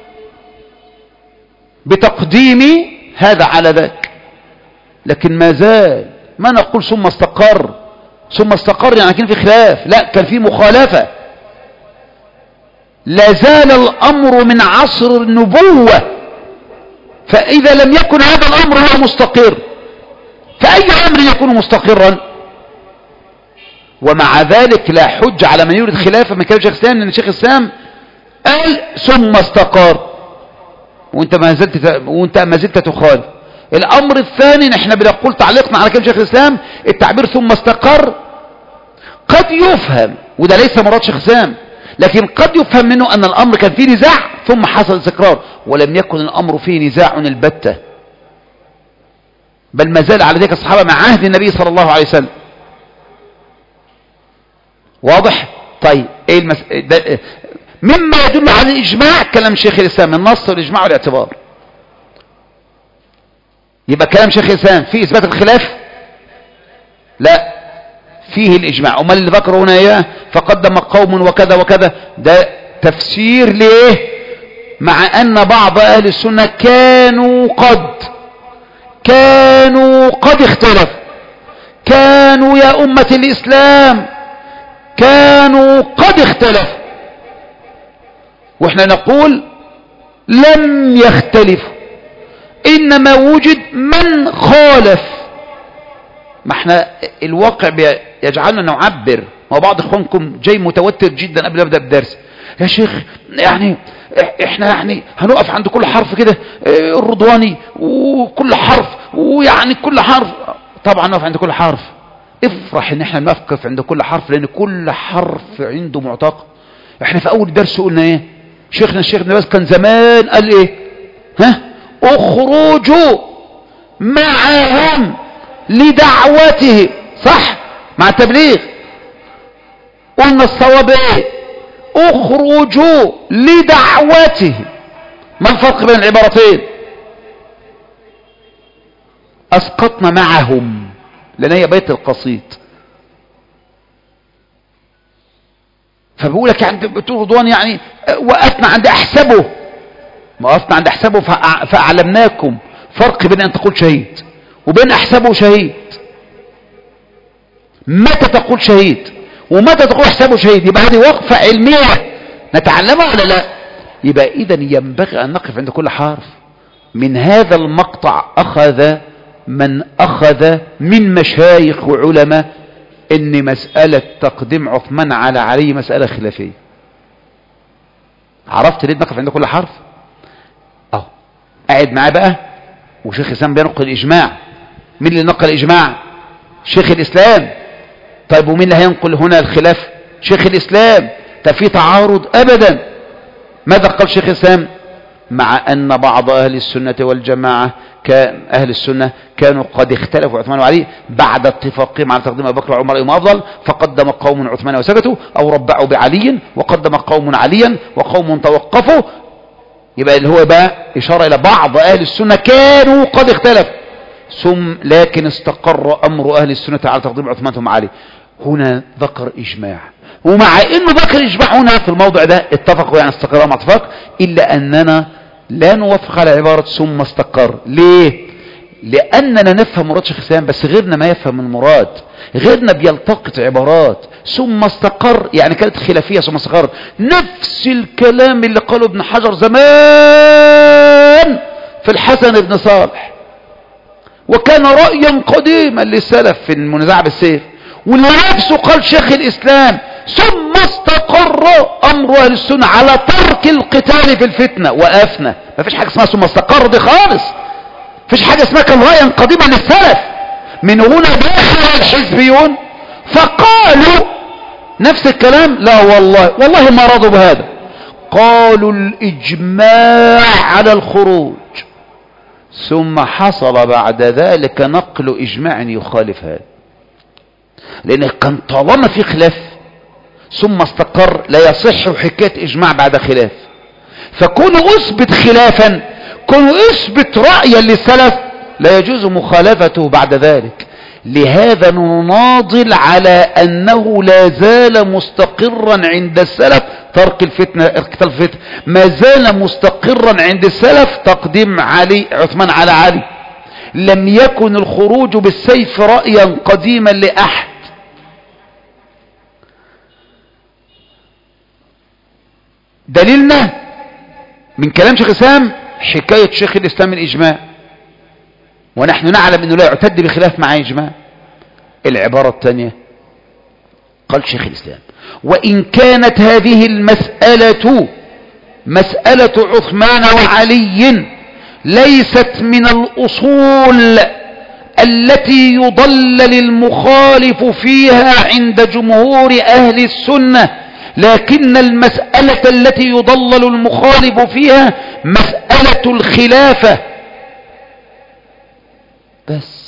بتقديم هذا على ذاك، لكن ما زال ما نقول ثم استقر ثم استقر يعني كان في خلاف، لا، كان في مخالفة. لا زال الأمر من عصر النبوة، فإذا لم يكن هذا الأمر هو مستقر فأي أمر يكون مستقرا؟ ومع ذلك لا حج على من يريد خلافة من كلام شيخ الإسلام، لأن شيخ الإسلام قال ثم استقر وانت ما زلت وانت ما زلت تخالف. الأمر الثاني نحن بنقول تعليقنا على كلام شيخ الإسلام، التعبير ثم استقر قد يفهم، وده ليس مراد شيخ الإسلام، لكن قد يفهم منه أن الأمر كان فيه نزاع ثم حصل استقرار، ولم يكن الأمر فيه نزاع البتة، بل ما زال على ذلك الصحابة مع عهد النبي صلى الله عليه وسلم. واضح؟ طيب ايه المس... ده... مما يدل على الإجماع كلام شيخ الإسلام، النص والإجماع والاعتبار. يبقى كلام شيخ الإسلام فيه إثبات الخلاف؟ لا، فيه الإجماع. وما اللي ذكره هنا إياه فقدم قوم وكذا وكذا، ده تفسير ليه؟ مع أن بعض أهل السنة كانوا قد كانوا قد اختلفوا، كانوا يا أمة الإسلام كانوا قد اختلفوا، واحنا نقول لم يختلفوا، إنما وجد من خالف. ما احنا الواقع يجعلنا نعبر. وبعض اخوانكم جاي متوتر جدا قبل ابدا الدرس، يا شيخ يعني احنا يعني هنقف عند كل حرف كده الرضواني وكل حرف ويعني كل حرف. طبعا نقف عند كل حرف، افرح ان احنا نقف عند كل حرف، لان كل حرف عنده معتقد. احنا في اول درس قلنا ايه؟ شيخنا الشيخ ابن باز كان زمان قال ايه؟ ها اخرجوا معهم لدعوته، صح؟ مع التبليغ. قلنا الصواب ايه؟ اخرجوا لدعوته. ما الفرق بين العبارتين؟ اسقطنا معهم لان هي بيت القصيد، فبقول لك يعني بتقول رضوان يعني وقفنا عند احسبه، ما وقفنا عند احسبه فاعلمناكم فرق بين ان تقول شهيد وبين احسبه شهيد. متى تقول شهيد ومتى تقول احسبه شهيد؟ يبقى هذه وقفة علمية نتعلمها ولا لا؟ يبقى اذا ينبغي ان نقف عند كل حرف. من هذا المقطع اخذ من اخذ من مشايخ وعلماء ان مسألة تقديم عثمان على علي مسألة خلافية. عرفت ليه نقف عند كل حرف؟ اهو قاعد معاه بقى، وشيخ الاسلام بينقل الاجماع. مين اللي نقل الاجماع؟ شيخ الاسلام. طيب ومين اللي هينقل هنا الخلاف؟ شيخ الاسلام. طب في تعارض؟ ابدا. ماذا قال شيخ الاسلام؟ مع ان بعض اهل السنة والجماعة كان اهل السنة كانوا قد اختلفوا عثمان وعلي بعد اتفاقهم على تقديم ابي بكر وعمر ايهما افضل، فقدم قوم عثمان وسكتوا، او ربعوا بعلي وقدم قوم عليا وقوم توقفوا. يبقى اللي هو بقى اشارة الى بعض اهل السنة كانوا قد اختلفوا، ثم لكن استقر امر اهل السنة على تقديم عثمان ثم علي. هنا ذكر اجماع، ومع انه ذكر اجماع هنا في الموضع ده اتفقوا يعني استقرار مع اتفاق، الا اننا لا نوافق على عبارة ثم استقر. ليه؟ لاننا نفهم مراد شيخ الاسلام، بس غيرنا ما يفهم المراد، غيرنا بيلتقط عبارات. ثم استقر يعني كانت خلافية ثم استقر، نفس الكلام اللي قاله ابن حجر زمان في الحسن بن صالح، وكان رأيا قديما للسلف في المنازعة بالسيف، واللي نفسه قال شيخ الاسلام ثم استقر امر اهل السنة على ترك القتال في الفتنة. وقفنا، ما فيش حاجة اسمها ثم استقر دي خالص، فيش حاجة اسمها كان رأيا قديما للسلف. من هنا داخل الحزبيون فقالوا نفس الكلام، لا والله والله ما رضوا بهذا، قالوا الإجماع على الخروج ثم حصل بعد ذلك نقل إجماع يخالف هذا، لأن كان طالما في خلاف ثم استقر لا يصح حكاية إجماع بعد خلاف. فكون أثبت خلافا، كون أثبت رأيا للسلف، لا يجوز مخالفته بعد ذلك. لهذا نناضل على أنه لا زال مستقرا عند السلف ترك الفتنة، اقتال الفتنة، ما زال مستقرا عند السلف تقديم علي عثمان على علي. لم يكن الخروج بالسيف رأيا قديما لأحد. دليلنا من كلام شيخ الإسلام حكاية شيخ الإسلام الإجماع، ونحن نعلم أنه لا يعتد بخلاف مع إجماع. العبارة الثانية قال شيخ الإسلام: وإن كانت هذه المسألة مسألة عثمان وعلي ليست من الأصول التي يضلل المخالف فيها عند جمهور أهل السنة، لكن المسألة التي يضلل المخالف فيها مسألة الخلافة بس.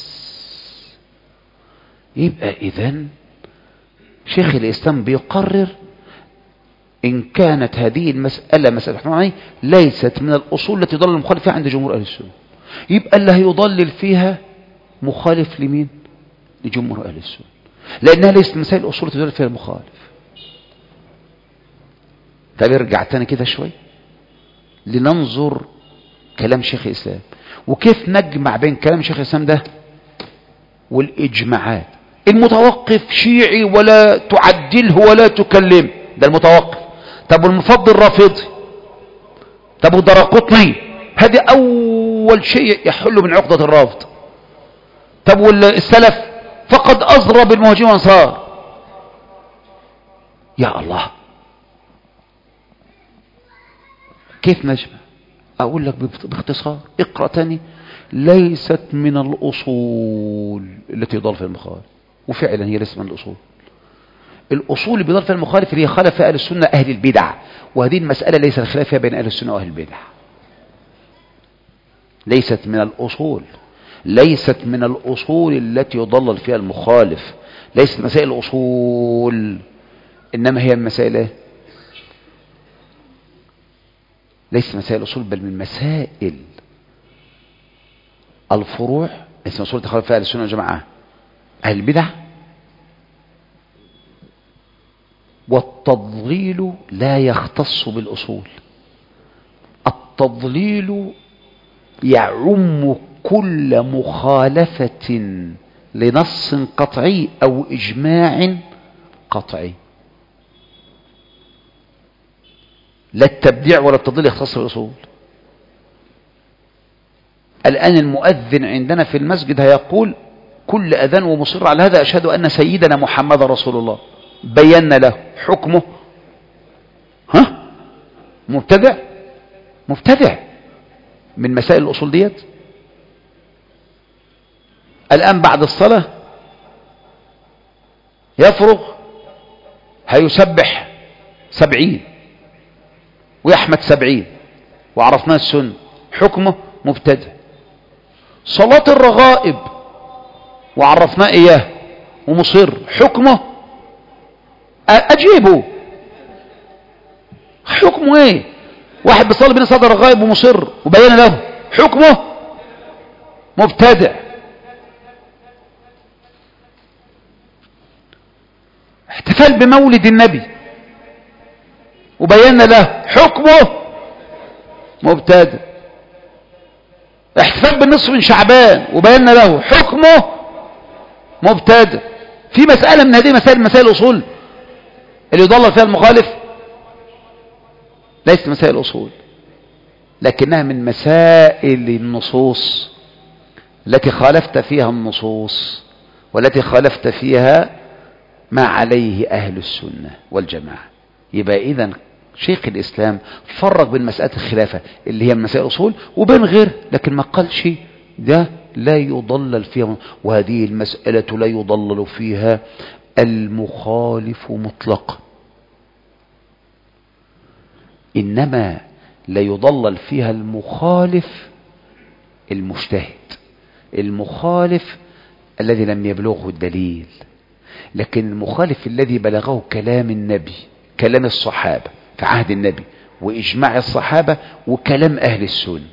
يبقى إذن شيخ الإسلام بيقرر إن كانت هذه المسألة مسألة حكم ليست من الأصول التي يضلل المخالف فيها عند جمهور أهل السنة، يبقى اللي هيضلل فيها مخالف لمين؟ لجمهور أهل السنة، لأنها ليست مسائل الأصول التي يضلل فيها المخالف. طب ارجع تاني كده شوي لننظر كلام شيخ الإسلام وكيف نجمع بين كلام شيخ الإسلام ده والإجماعات. المتوقف شيعي ولا تعدله ولا تكلم، ده المتوقف. طب والمفضل رافضي، طب والدرقطني، هذه أول شيء يحل من عقدة الرافض. طب والسلف فقد أزرى بالمهاجرين والأنصار. يا الله، كيف نجمع؟ أقول لك باختصار، اقرأ تاني: ليست من الأصول التي يضل فيها المخالف. وفعلا هي ليست من الأصول. الأصول اللي بيضل فيها المخالف اللي هي خالف أهل السنة أهل البدع، وهذه المسألة ليس الخلاف فيها بين أهل السنة وأهل البدع. ليست من الأصول، ليست من الأصول التي يضلل فيها المخالف، ليست مسائل الأصول، إنما هي مسائل، ليست مسائل الأصول بل من مسائل الفروع. ليست من أصول تخالف فيها أهل السنة والجماعة أهل البدع. والتضليل لا يختص بالأصول، التضليل يعم كل مخالفة لنص قطعي أو إجماع قطعي. لا التبديع ولا التضليل يختص بالأصول. الآن المؤذن عندنا في المسجد هيقول كل أذان ومصر على هذا: أشهد أن سيدنا محمد رسول الله. بينا له حكمه، ها مبتدع، مبتدع من مسائل الأصول ديت. الآن بعد الصلاة يفرغ هيسبح سبعين ويحمد سبعين وعرفناه السنة، حكمه مبتدع. صلاة الرغائب وعرفناه إياه ومصر، حكمه أجيبه، حكمه إيه؟ واحد بيصلي بين صلاة الرغائب ومصر وبين له، حكمه مبتدع. احتفال بمولد النبي وبين له، حكمه مبتدع. احتفال بالنصف من شعبان وبين له، حكمه مبتدع. في مسألة من هذه مسائل مسائل الأصول اللي يضلل فيها المخالف، ليست مسائل الأصول لكنها من مسائل النصوص التي خالفت فيها النصوص والتي خالفت فيها ما عليه أهل السنة والجماعة. يبقى إذن شيخ الإسلام فرق بين مسألة الخلافة اللي هي مسائل الأصول وبين غير، لكن ما قالش ده لا يضلل فيها، وهذه المسألة لا يضلل فيها المخالف مطلقا، إنما لا يضلل فيها المخالف المجتهد، المخالف الذي لم يبلغه الدليل. لكن المخالف الذي بلغه كلام النبي، كلام الصحابة في عهد النبي وإجماع الصحابة وكلام أهل السنة،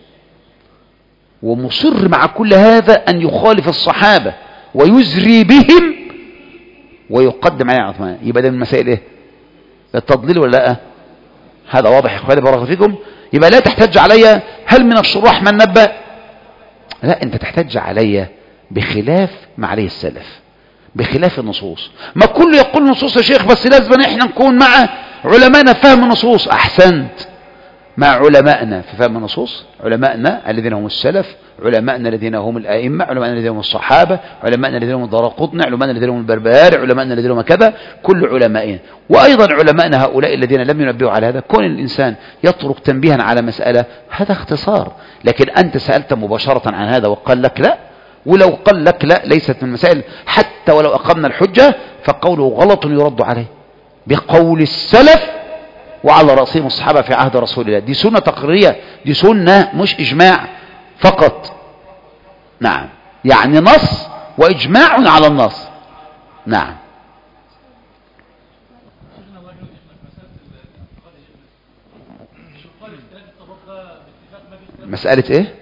ومصر مع كل هذا أن يخالف الصحابة ويزري بهم ويقدم عليه عثمان، يبقى ده من مسائل إيه؟ التضليل ولا لا؟ هذا واضح يا إخواني بارك فيكم. يبقى لا تحتج علي هل من الشراح من نبأ، لا، أنت تحتج علي بخلاف ما عليه السلف، بخلاف النصوص. ما كله يقول نصوص يا شيخ، بس لازم احنا نكون مع علماءنا في فهم النصوص. أحسنت، مع علماءنا في فهم النصوص، علماءنا الذين هم السلف، علماءنا الذين هم الأئمة، علماءنا الذين هم الصحابة، علماءنا الذين هم الدارقطني، علماءنا الذين هم البربهاري، علماءنا الذين هم كذا، كل علمائنا. وأيضا علماءنا هؤلاء الذين لم ينبهوا على هذا. كون الإنسان يترك تنبيها على مسألة هذا اختصار، لكن أنت سألت مباشرة عن هذا وقال لك لا، ولو قال لك لا ليست من مسائل، حتى ولو أقمنا الحجة فقوله غلط يرد عليه بقول السلف وعلى رأسهم الصحابة في عهد رسول الله. دي سنة تقريرية، دي سنة مش إجماع فقط. نعم، يعني نص وإجماع على النص. نعم. مسألة ايه؟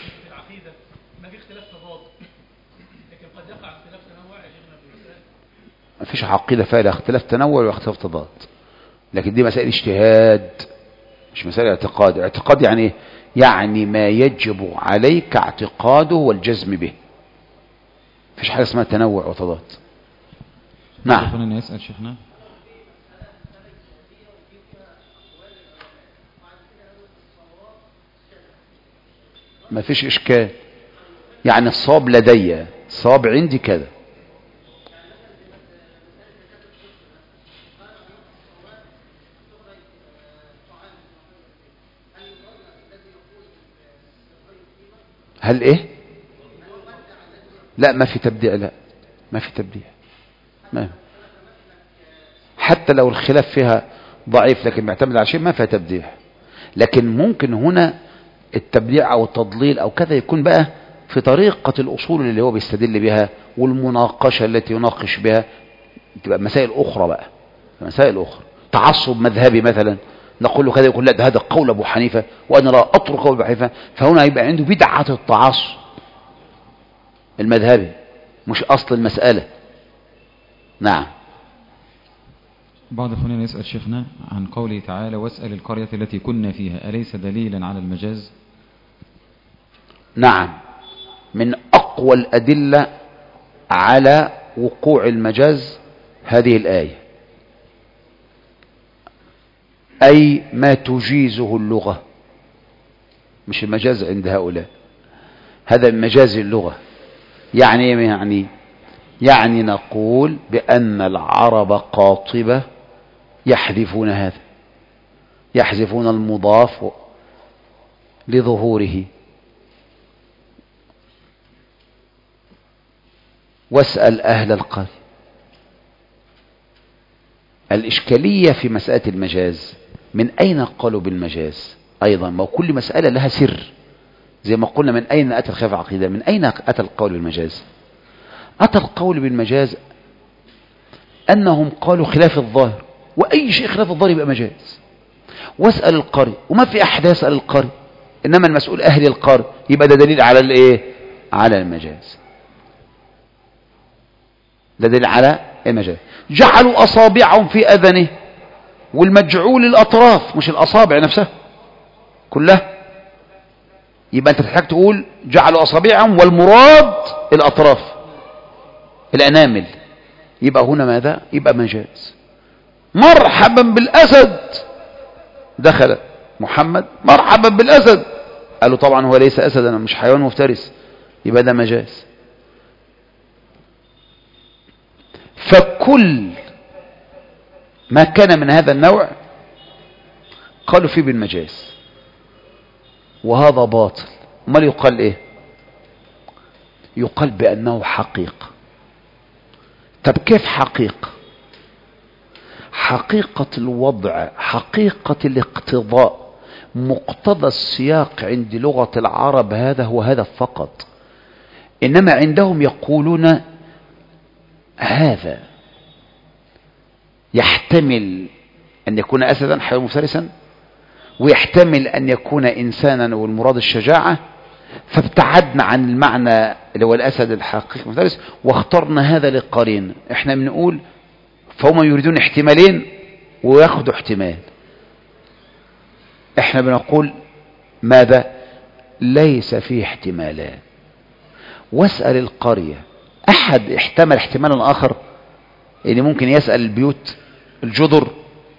ما فيش عقيدة فيها لا اختلاف تنوع ولا اختلاف تضاد، لكن دي مسائل اجتهاد مش مسائل اعتقاد. اعتقاد يعني ايه؟ يعني ما يجب عليك اعتقاده والجزم به. مفيش حاجة اسمها تنوع وتضاد. نعم. خلينا نسأل شيخنا. ما فيش اشكال، يعني الصواب لدي، الصواب عندي كذا. هل ايه؟ لا، ما في تبديع، لا ما في تبديع، ما. حتى لو الخلاف فيها ضعيف لكن معتمد على شيء ما فيها تبديع. لكن ممكن هنا التبديع او التضليل او كذا يكون بقى في طريقة الاصول اللي هو بيستدل بها والمناقشة التي يناقش بها، تبقى مسائل اخرى بقى، مسائل اخرى. تعصب مذهبي مثلا نقول له كذا، يقول لا ده هذا قول ابو حنيفة وانا لا اترك قول ابو حنيفة، فهنا يبقى عنده بدعة التعصب المذهبي مش اصل المسألة. نعم. بعض اخواننا يسأل شيخنا عن قوله تعالى واسأل القرية التي كنا فيها، أليس دليلا على المجاز؟ نعم، من اقوى الادلة على وقوع المجاز هذه الآية، أي ما تجيزه اللغة، مش المجاز عند هؤلاء، هذا مجاز اللغة. يعني يعني يعني نقول بأن العرب قاطبة يحذفون هذا، يحذفون المضاف لظهوره. واسأل أهل القرية. الإشكالية في مسألة المجاز من أين قالوا بالمجاز؟ أيضا ما كل مسألة لها سر، زي ما قلنا من أين أتى الخلاف العقيدة، من أين أتى القول بالمجاز؟ أتى القول بالمجاز أنهم قالوا خلاف الظاهر، وأي شيء خلاف الظاهر يبقى مجاز. واسأل القرية، وما في أحد يسأل القرية، إنما المسؤول أهل القرية، يبقى ده دليل على الإيه؟ على المجاز، ده دليل على المجاز. جعلوا أصابعهم في أذنه، والمجعول الأطراف مش الأصابع نفسها كلها، يبقى أنت تحتاج تقول جعلوا أصابعهم والمراد الأطراف الأنامل، يبقى هنا ماذا؟ يبقى مجاز. مرحبا بالأسد، دخل محمد مرحبا بالأسد، قالوا طبعا هو ليس أسدا، مش حيوان مفترس، يبقى ده مجاز. فكل ما كان من هذا النوع قالوا فيه بالمجاز، وهذا باطل. امال يقال ايه؟ يقال بأنه حقيقة. طب كيف حقيقة؟ حقيقة الوضع، حقيقة الاقتضاء، مقتضى السياق عند لغة العرب هذا هو هذا فقط، إنما عندهم يقولون هذا يحتمل أن يكون أسدا حيوان مفترسا، ويحتمل أن يكون إنسانا والمراد الشجاعة، فابتعدنا عن المعنى اللي هو الأسد الحقيقي المفترس واخترنا هذا للقرين. احنا بنقول فهم يريدون احتمالين وياخدوا احتمال، احنا بنقول ماذا؟ ليس فيه احتمالان. واسأل القرية، أحد احتمل احتمالا آخر؟ يعني ممكن يسأل البيوت الجدر،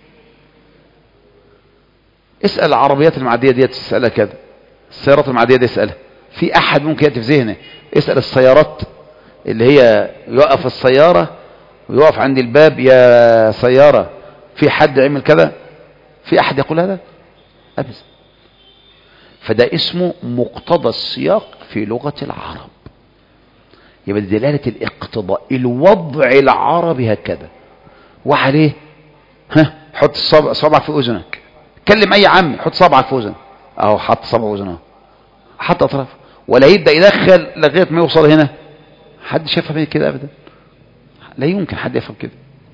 اسأل العربيات المعدية دي تسألها كذا، السيارات المعدية دي اسألها، في أحد ممكن يأتي في ذهنه؟ اسأل السيارات اللي هي يقف السيارة ويقف عند الباب، يا سيارة في حد عمل كذا؟ في أحد يقول هذا؟ أبدا. فده اسمه مقتضى السياق في لغة العرب، يبقى دلالة الاقتضاء، الوضع العربي هكذا وعليه ها حط صبعك في أذنك، كلم أي عم حط صبعك في أذنك، أهو حط صبعه في أذنه، حط أطراف، ولا يبدأ يدخل لغاية ما يوصل هنا. حد شافها كده أبدا؟ لا يمكن حد يفهم كده.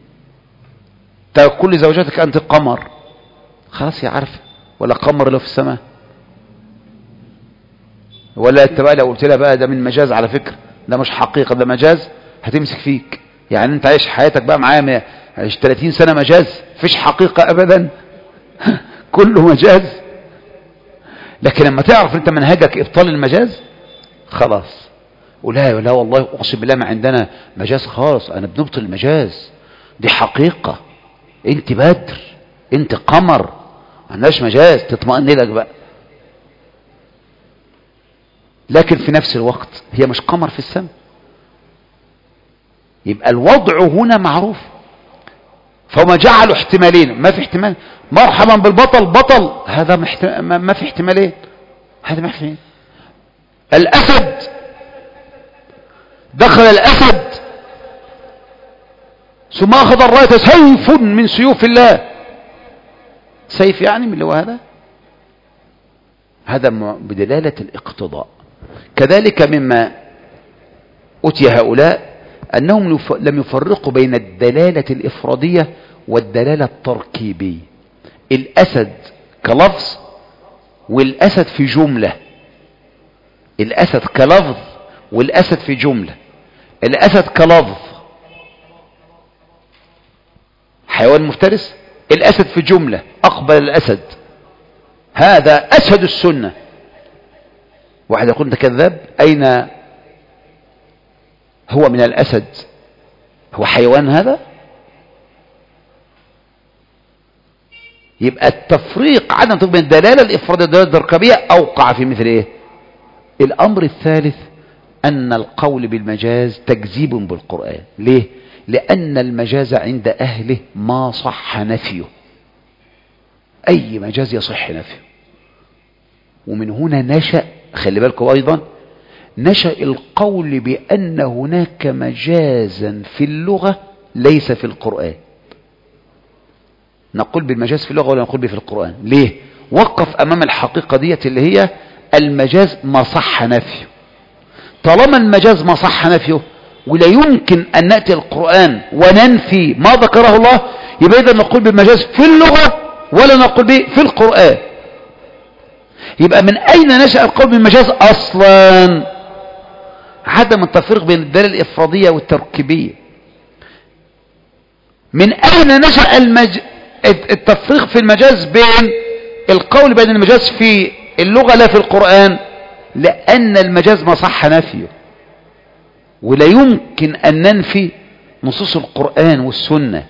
تقول لزوجاتك أنت قمر، خلاص يا عارفة، ولا قمر له في السماء؟ ولا انت بقى لو قلت لها بقى ده من مجاز، على فكرة ده مش حقيقة ده مجاز، هتمسك فيك. يعني انت عايش حياتك بقى معايا عايش ثلاثين سنة مجاز، فيش حقيقة ابدا كله مجاز. لكن لما تعرف انت منهجك ابطال المجاز خلاص، ولا لا والله اقسم بالله ما عندنا مجاز خالص، انا بنبطل المجاز، دي حقيقة، انت بدر انت قمر، ما عندناش مجاز، تطمئن لك بقى. لكن في نفس الوقت هي مش قمر في السماء، يبقى الوضع هنا معروف. فهم جعلوا احتمالين، ما في احتمال مرحبا بالبطل بطل، هذا ما في احتمالين، هذا ما في. الأسد دخل الأسد ثم أخذ الراية سيف من سيوف الله، سيف يعني من اللي هو هذا، هذا بدلالة الاقتضاء. كذلك مما أتي هؤلاء أنهم لم يفرقوا بين الدلالة الإفرادية والدلالة التركيبية. الأسد كلفظ والأسد في جملة، الأسد كلفظ والأسد في جملة. الأسد كلفظ حيوان مفترس، الأسد في جملة أقبل الأسد، هذا أسد السنة. واحد يقول أنت كذاب، أين هو من الأسد؟ هو حيوان هذا؟ يبقى التفريق عدم تفريق بين الدلالة الإفرادية والدلالة التركيبية أوقع في مثل إيه؟ الأمر الثالث أن القول بالمجاز تكذيب بالقرآن. ليه؟ لأن المجاز عند أهله ما صح نفيه، أي مجاز يصح نفيه. ومن هنا نشأ، خلي بالكم أيضا، نشأ القول بأن هناك مجازا في اللغة ليس في القرآن. نقول بالمجاز في اللغة ولا نقول به في القرآن؟ ليه؟ وقف أمام الحقيقة ديت اللي هي المجاز ما صح نفيه. طالما المجاز ما صح نفيه ولا يمكن أن نأتي القرآن وننفي ما ذكره الله، يبقى إذا نقول بالمجاز في اللغة ولا نقول به في القرآن. يبقى من أين نشأ القول بالمجاز أصلا؟ عدم التفريق بين الدلالة الإفرادية والتركيبية. من أين نشأ المج... التفريق في المجاز بين القول بين المجاز في اللغة لا في القرآن؟ لأن المجاز ما صح نفيه، ولا يمكن أن ننفي نصوص القرآن والسنة.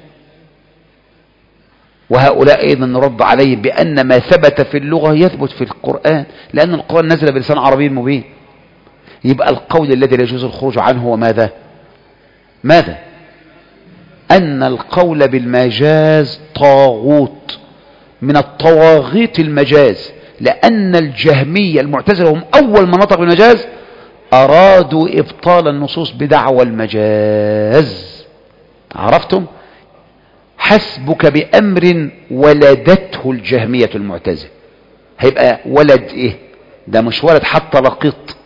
وهؤلاء أيضا نرد عليهم بأن ما ثبت في اللغة يثبت في القرآن، لأن القرآن نزل بلسان عربي مبين. يبقى القول الذي لا يجوز الخروج عنه هو ماذا؟ ماذا؟ أن القول بالمجاز طاغوت من الطواغيت المجاز، لأن الجهمية المعتزلة هم أول من نطق بالمجاز أرادوا إبطال النصوص بدعوى المجاز. عرفتم؟ حسبك بأمر ولدته الجهمية المعتزلة. هيبقى ولد ايه؟ ده مش ولد حتى لقيط.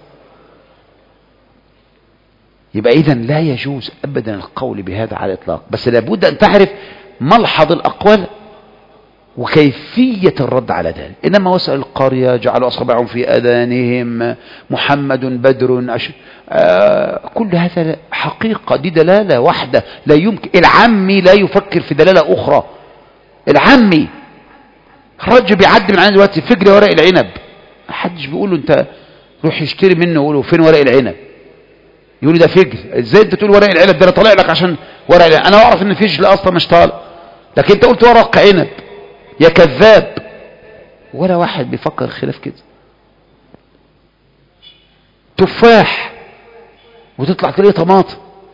يبقى اذا لا يجوز ابدا القول بهذا على الاطلاق، بس لابد ان تعرف ملحظ الاقوال وكيفية الرد على ذلك. انما وسأل القرية جعلوا اصابعهم في اذانهم محمد بدر أش... آه كل هذا حقيقة، دي دلالة واحدة لا يمكن. العمي لا يفكر في دلالة اخرى. العمي الراجل بيعدي من عندنا دلوقتي فجر ورق العنب، ما حدش بيقول له انت روح يشتري منه، يقول له فين ورق العنب؟ يقول له ده فجر. ازاي انت تقول ورق العنب؟ ده انا طالع لك عشان ورق العنب. انا اعرف ان فجر اصلا مش طالع، لكن انت قلت ورق عنب يا كذاب. ولا واحد بيفكر خلاف كده. تفاح وتطلع كده طماطم،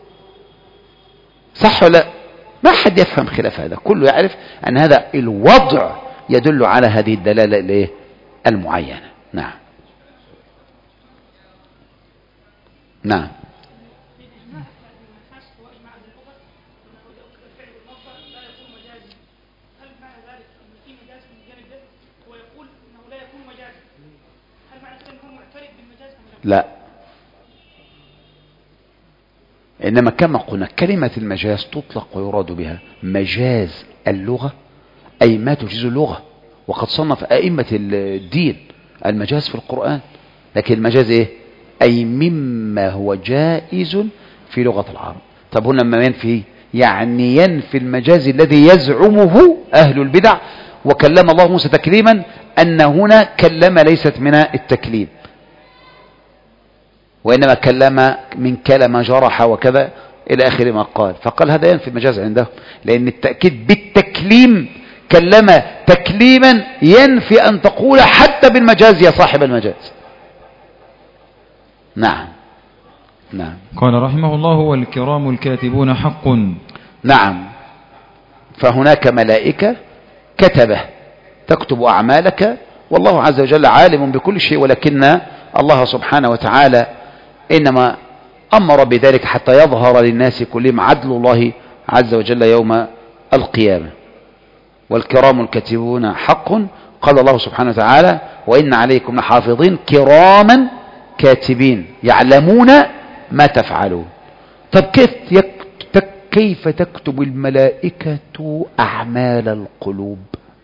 صح ولا لا؟ ما حد يفهم خلاف هذا، كله يعرف ان هذا الوضع يدل على هذه الدلالة الايه المعينة. نعم نعم. لا، إنما كما قلنا كلمة المجاز تطلق ويراد بها مجاز اللغة، أي ما تجيز اللغة. وقد صنف أئمة الدين المجاز في القرآن. لكن المجاز إيه؟ أي مما هو جائز في لغة العرب. طب هنا ما ينفي، يعني ينفي المجاز الذي يزعمه أهل البدع. وكلم الله موسى تكليما، أن هنا كلم ليست من التكليم، وإنما كلم من كلم جرح وكذا إلى آخر ما قال. فقال هذا ينفي المجاز عنده، لأن التأكيد بالتكليم كلم تكليما ينفي أن تقول حتى بالمجاز يا صاحب المجاز. نعم نعم. قال رحمه الله: والكرام الكاتبون حق. نعم. فهناك ملائكة كتبه تكتب أعمالك، والله عز وجل عالم بكل شيء، ولكن الله سبحانه وتعالى إنما أمر بذلك حتى يظهر للناس كلهم عدل الله عز وجل يوم القيامة. والكرام الكاتبون حق. قال الله سبحانه وتعالى: وإن عليكم لحافظين كراما كاتبين يعلمون ما تفعلون. طب كيف يكتب كيف تكتب الملائكة أعمال القلوب؟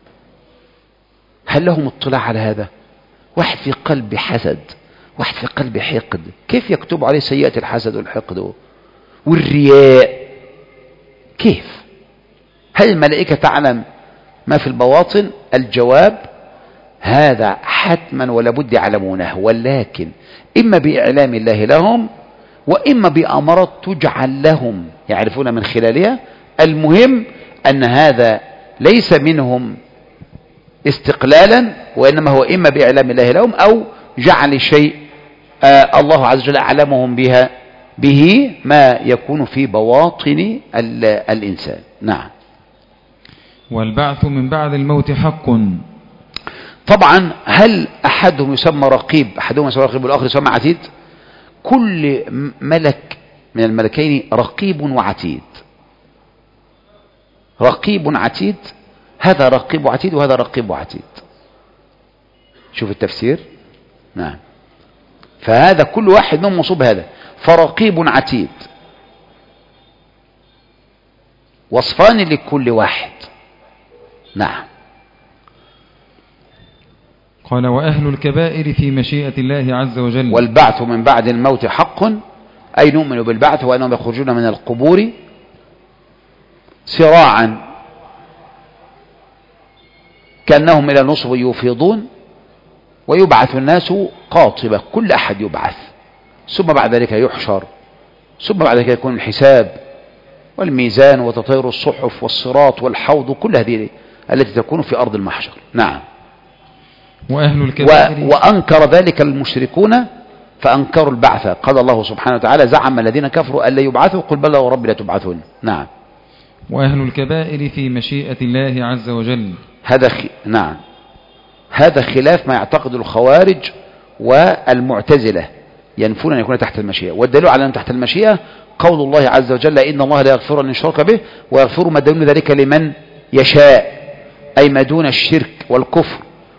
هل لهم اطلاع على هذا؟ واحد في قلب حسد، واحد في قلب حقد، كيف يكتب عليه سيئة الحسد والحقد والرياء؟ كيف؟ هل الملائكة تعلم ما في البواطن؟ الجواب: هذا حتما ولا بد يعلمونه، ولكن إما بإعلام الله لهم، وإما بأمارات تجعل لهم يعرفون من خلالها. المهم أن هذا ليس منهم استقلالا، وإنما هو إما بإعلام الله لهم أو جعل شيء آه الله عز وجل أعلمهم بها به ما يكون في بواطن الإنسان. نعم. والبعث من بعد الموت حق. طبعا هل أحدهم يسمى رقيب، أحدهم يسمى رقيب والآخر يسمى عتيد؟ كل ملك من الملكين رقيب وعتيد. رقيب عتيد، هذا رقيب وعتيد وهذا رقيب وعتيد. شوف التفسير. نعم. فهذا كل واحد منهم مصوب هذا. فرقيب عتيد وصفان لكل واحد. نعم. قال: وأهل الكبائر في مشيئة الله عز وجل. والبعث من بعد الموت حق، أي نؤمن بالبعث وأنهم يخرجون من القبور سراعا كأنهم إلى نصب يفيضون، ويبعث الناس قاطبة، كل أحد يبعث، ثم بعد ذلك يحشر، ثم بعد ذلك يكون الحساب والميزان وتطير الصحف والصراط والحوض، كل هذه التي تكون في أرض المحشر. نعم. وأهل الكبائر و... وأنكر ذلك المشركون فأنكروا البعث. قال الله سبحانه وتعالى: زعم الذين كفروا أن لا يبعثوا، قل بلى وربي لا تبعثون. نعم. وأهل الكبائر في مشيئة الله عز وجل. هذا خ... نعم، هذا خلاف ما يعتقد الخوارج والمعتزلة، ينفون أن يكون تحت المشيئة. والدليل على أن تحت المشيئة قول الله عز وجل: إن الله لا يغفر أن يشرك به ويغفر ما دون ذلك لمن يشاء، أي ما دون الشرك والكفر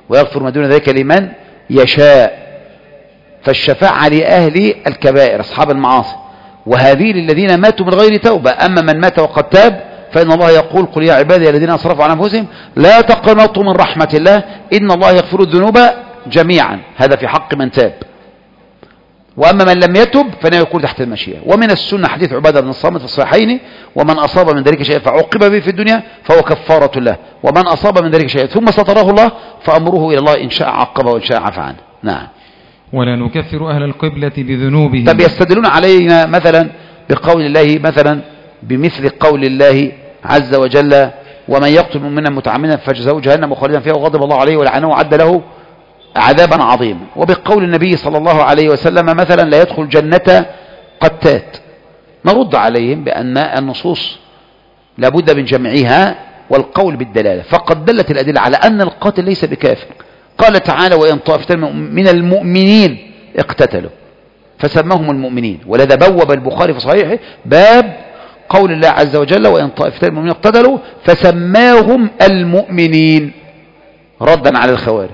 ويغفر ما دون ذلك لمن يشاء. فالشفاعة لأهل الكبائر أصحاب المعاصي، وهذه للذين ماتوا من غير توبة. أما من مات وقد تاب فإن الله يقول قل يا عبادي الذين أسرفوا على أنفسهم لا تقنطوا من رحمة الله إن الله يغفر الذنوب جميعا. هذا في حق من تاب. وأما من لم يتب فإنه يكون تحت المشيئة. ومن السنة حديث عبادة بن الصامت في الصحيحين ومن أصاب من ذلك شيئا فعوقب به في الدنيا فهو كفارة له، ومن أصاب من ذلك شيئا ثم ستره الله فأمره إلى الله إن شاء عقبه وإن شاء عفى عنه. نعم. ولا نكفر أهل القبلة بذنوبهم. طب يستدلون علينا مثلا بقول الله، مثلا بمثل قول الله عز وجل ومن يقتل مؤمنا متعمدا فجزاؤه جهنم خالدا فيها وغضب الله عليه ولعنه وعد له عذابا عظيما. وبقول النبي صلى الله عليه وسلم مثلا لا يدخل جنة قتات. نرد عليهم بأن النصوص لابد من جمعها والقول بالدلالة، فقد دلت الأدلة على أن القاتل ليس بكافر. قال تعالى وإن طائفتان من المؤمنين اقتتلوا فسماهم المؤمنين. ولذا بوب البخاري في صحيحه باب قول الله عز وجل وإن طائفتان من المؤمنين اقتتلوا فسماهم المؤمنين ردا على الخوارج.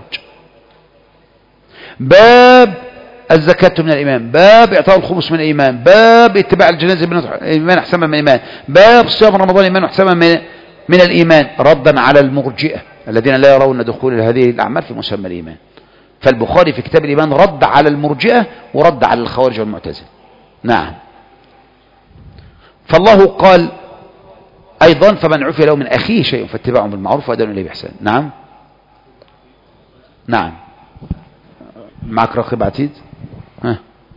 باب الزكاة من الإيمان، باب إعطاء الخمس من الإيمان، باب اتباع الجنازة من الإيمان أحسن من الإيمان، باب صيام رمضان الإيمان أحسن من من الإيمان ردا على المرجئة الذين لا يرون دخول هذه الأعمال في مسمى الإيمان. فالبخاري في كتاب الإيمان رد على المرجئة ورد على الخوارج والمعتزلة. نعم. فالله قال أيضا فمن عفي له من أخيه شيء فاتباع بالمعروف وأداء إليه بإحسان. نعم نعم. معك رقيب عتيد. ها.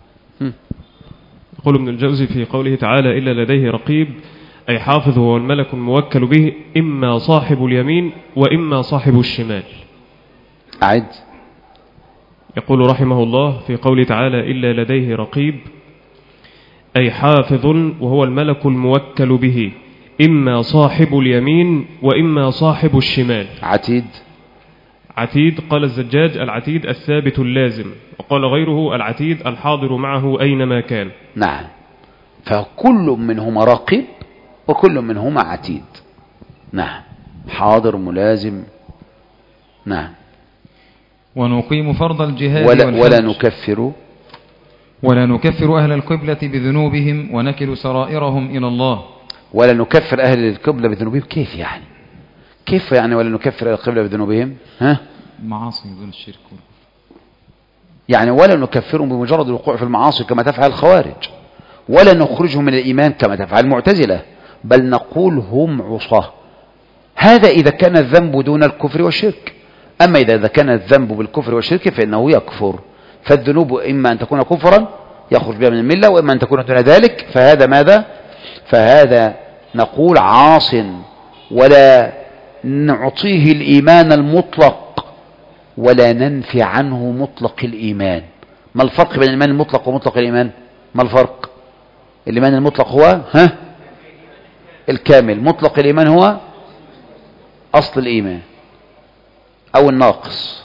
يقول ابن الجوزي في قوله تعالى إلا لديه رقيب أي حافظ هو الملك الموكل به إما صاحب اليمين وإما صاحب الشمال. أعد. يقول رحمه الله في قوله تعالى إلا لديه رقيب أي حافظ وهو الملك الموكل به إما صاحب اليمين وإما صاحب الشمال. عتيد. عتيد قال الزجاج العتيد الثابت اللازم، وقال غيره العتيد الحاضر معه أينما كان. نعم. فكل منهما راقب وكل منهما عتيد. نعم. حاضر ملازم. نعم. ونقيم فرض الجهاد ولا, ولا نكفر ولا نكفر أهل القبلة بذنوبهم ونكل سرائرهم إلى الله. ولا نكفر أهل القبلة بذنوبهم. كيف يعني؟ كيف يعني ولا نكفر أهل القبلة بذنوبهم؟ ها؟ معاصي دون الشرك. يعني ولا نكفرهم بمجرد الوقوع في المعاصي كما تفعل الخوارج، ولا نخرجهم من الإيمان كما تفعل المعتزلة، بل نقول هم عصاة. هذا إذا كان الذنب دون الكفر والشرك. أما إذا كان الذنب بالكفر والشرك فإنه يكفر. فالذنوب إما أن تكون كفرا يخرج بها من الملة، وإما أن تكون دون ذلك فهذا ماذا؟ فهذا نقول عاص ولا نعطيه الإيمان المطلق ولا ننفي عنه مطلق الإيمان. ما الفرق بين الإيمان المطلق ومطلق الإيمان؟ ما الفرق؟ الإيمان المطلق هو ها الكامل، مطلق الإيمان هو أصل الإيمان أو الناقص.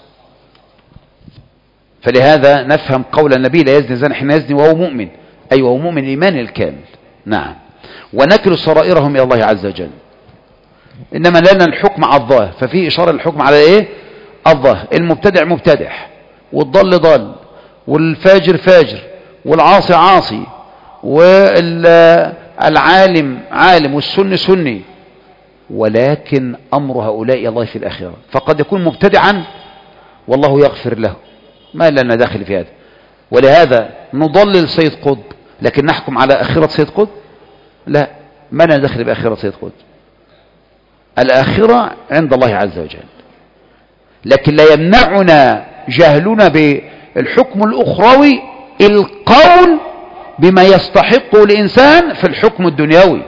فلهذا نفهم قول النبي لا يزني زاني حين يزني وهو مؤمن، أي وهو مؤمن الإيمان الكامل. نعم. ونكل سرائرهم إلى الله عز وجل. إنما لنا الحكم على الظاهر، ففي إشارة الحكم على إيه؟ الظاهر. المبتدع مبتدع، والضل ضل، والفاجر فاجر، والعاصي عاصي، والعالم عالم، والسني سني. ولكن أمر هؤلاء الله في الآخرة، فقد يكون مبتدعا والله يغفر له، ما لنا داخل في هذا. ولهذا نضلل سيد قطب لكن نحكم على آخرة سيد قطب؟ لا، ما لنا داخل بآخرة سيد قطب. الآخرة عند الله عز وجل، لكن لا يمنعنا جهلنا بالحكم الأخروي القول بما يستحقه الإنسان في الحكم الدنيوي.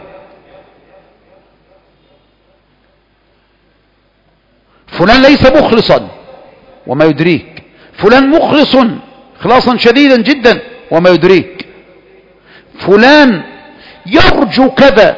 فلان ليس مخلصا وما يدريك، فلان مخلص خلاصا شديدا جدا وما يدريك، فلان يرجو كذا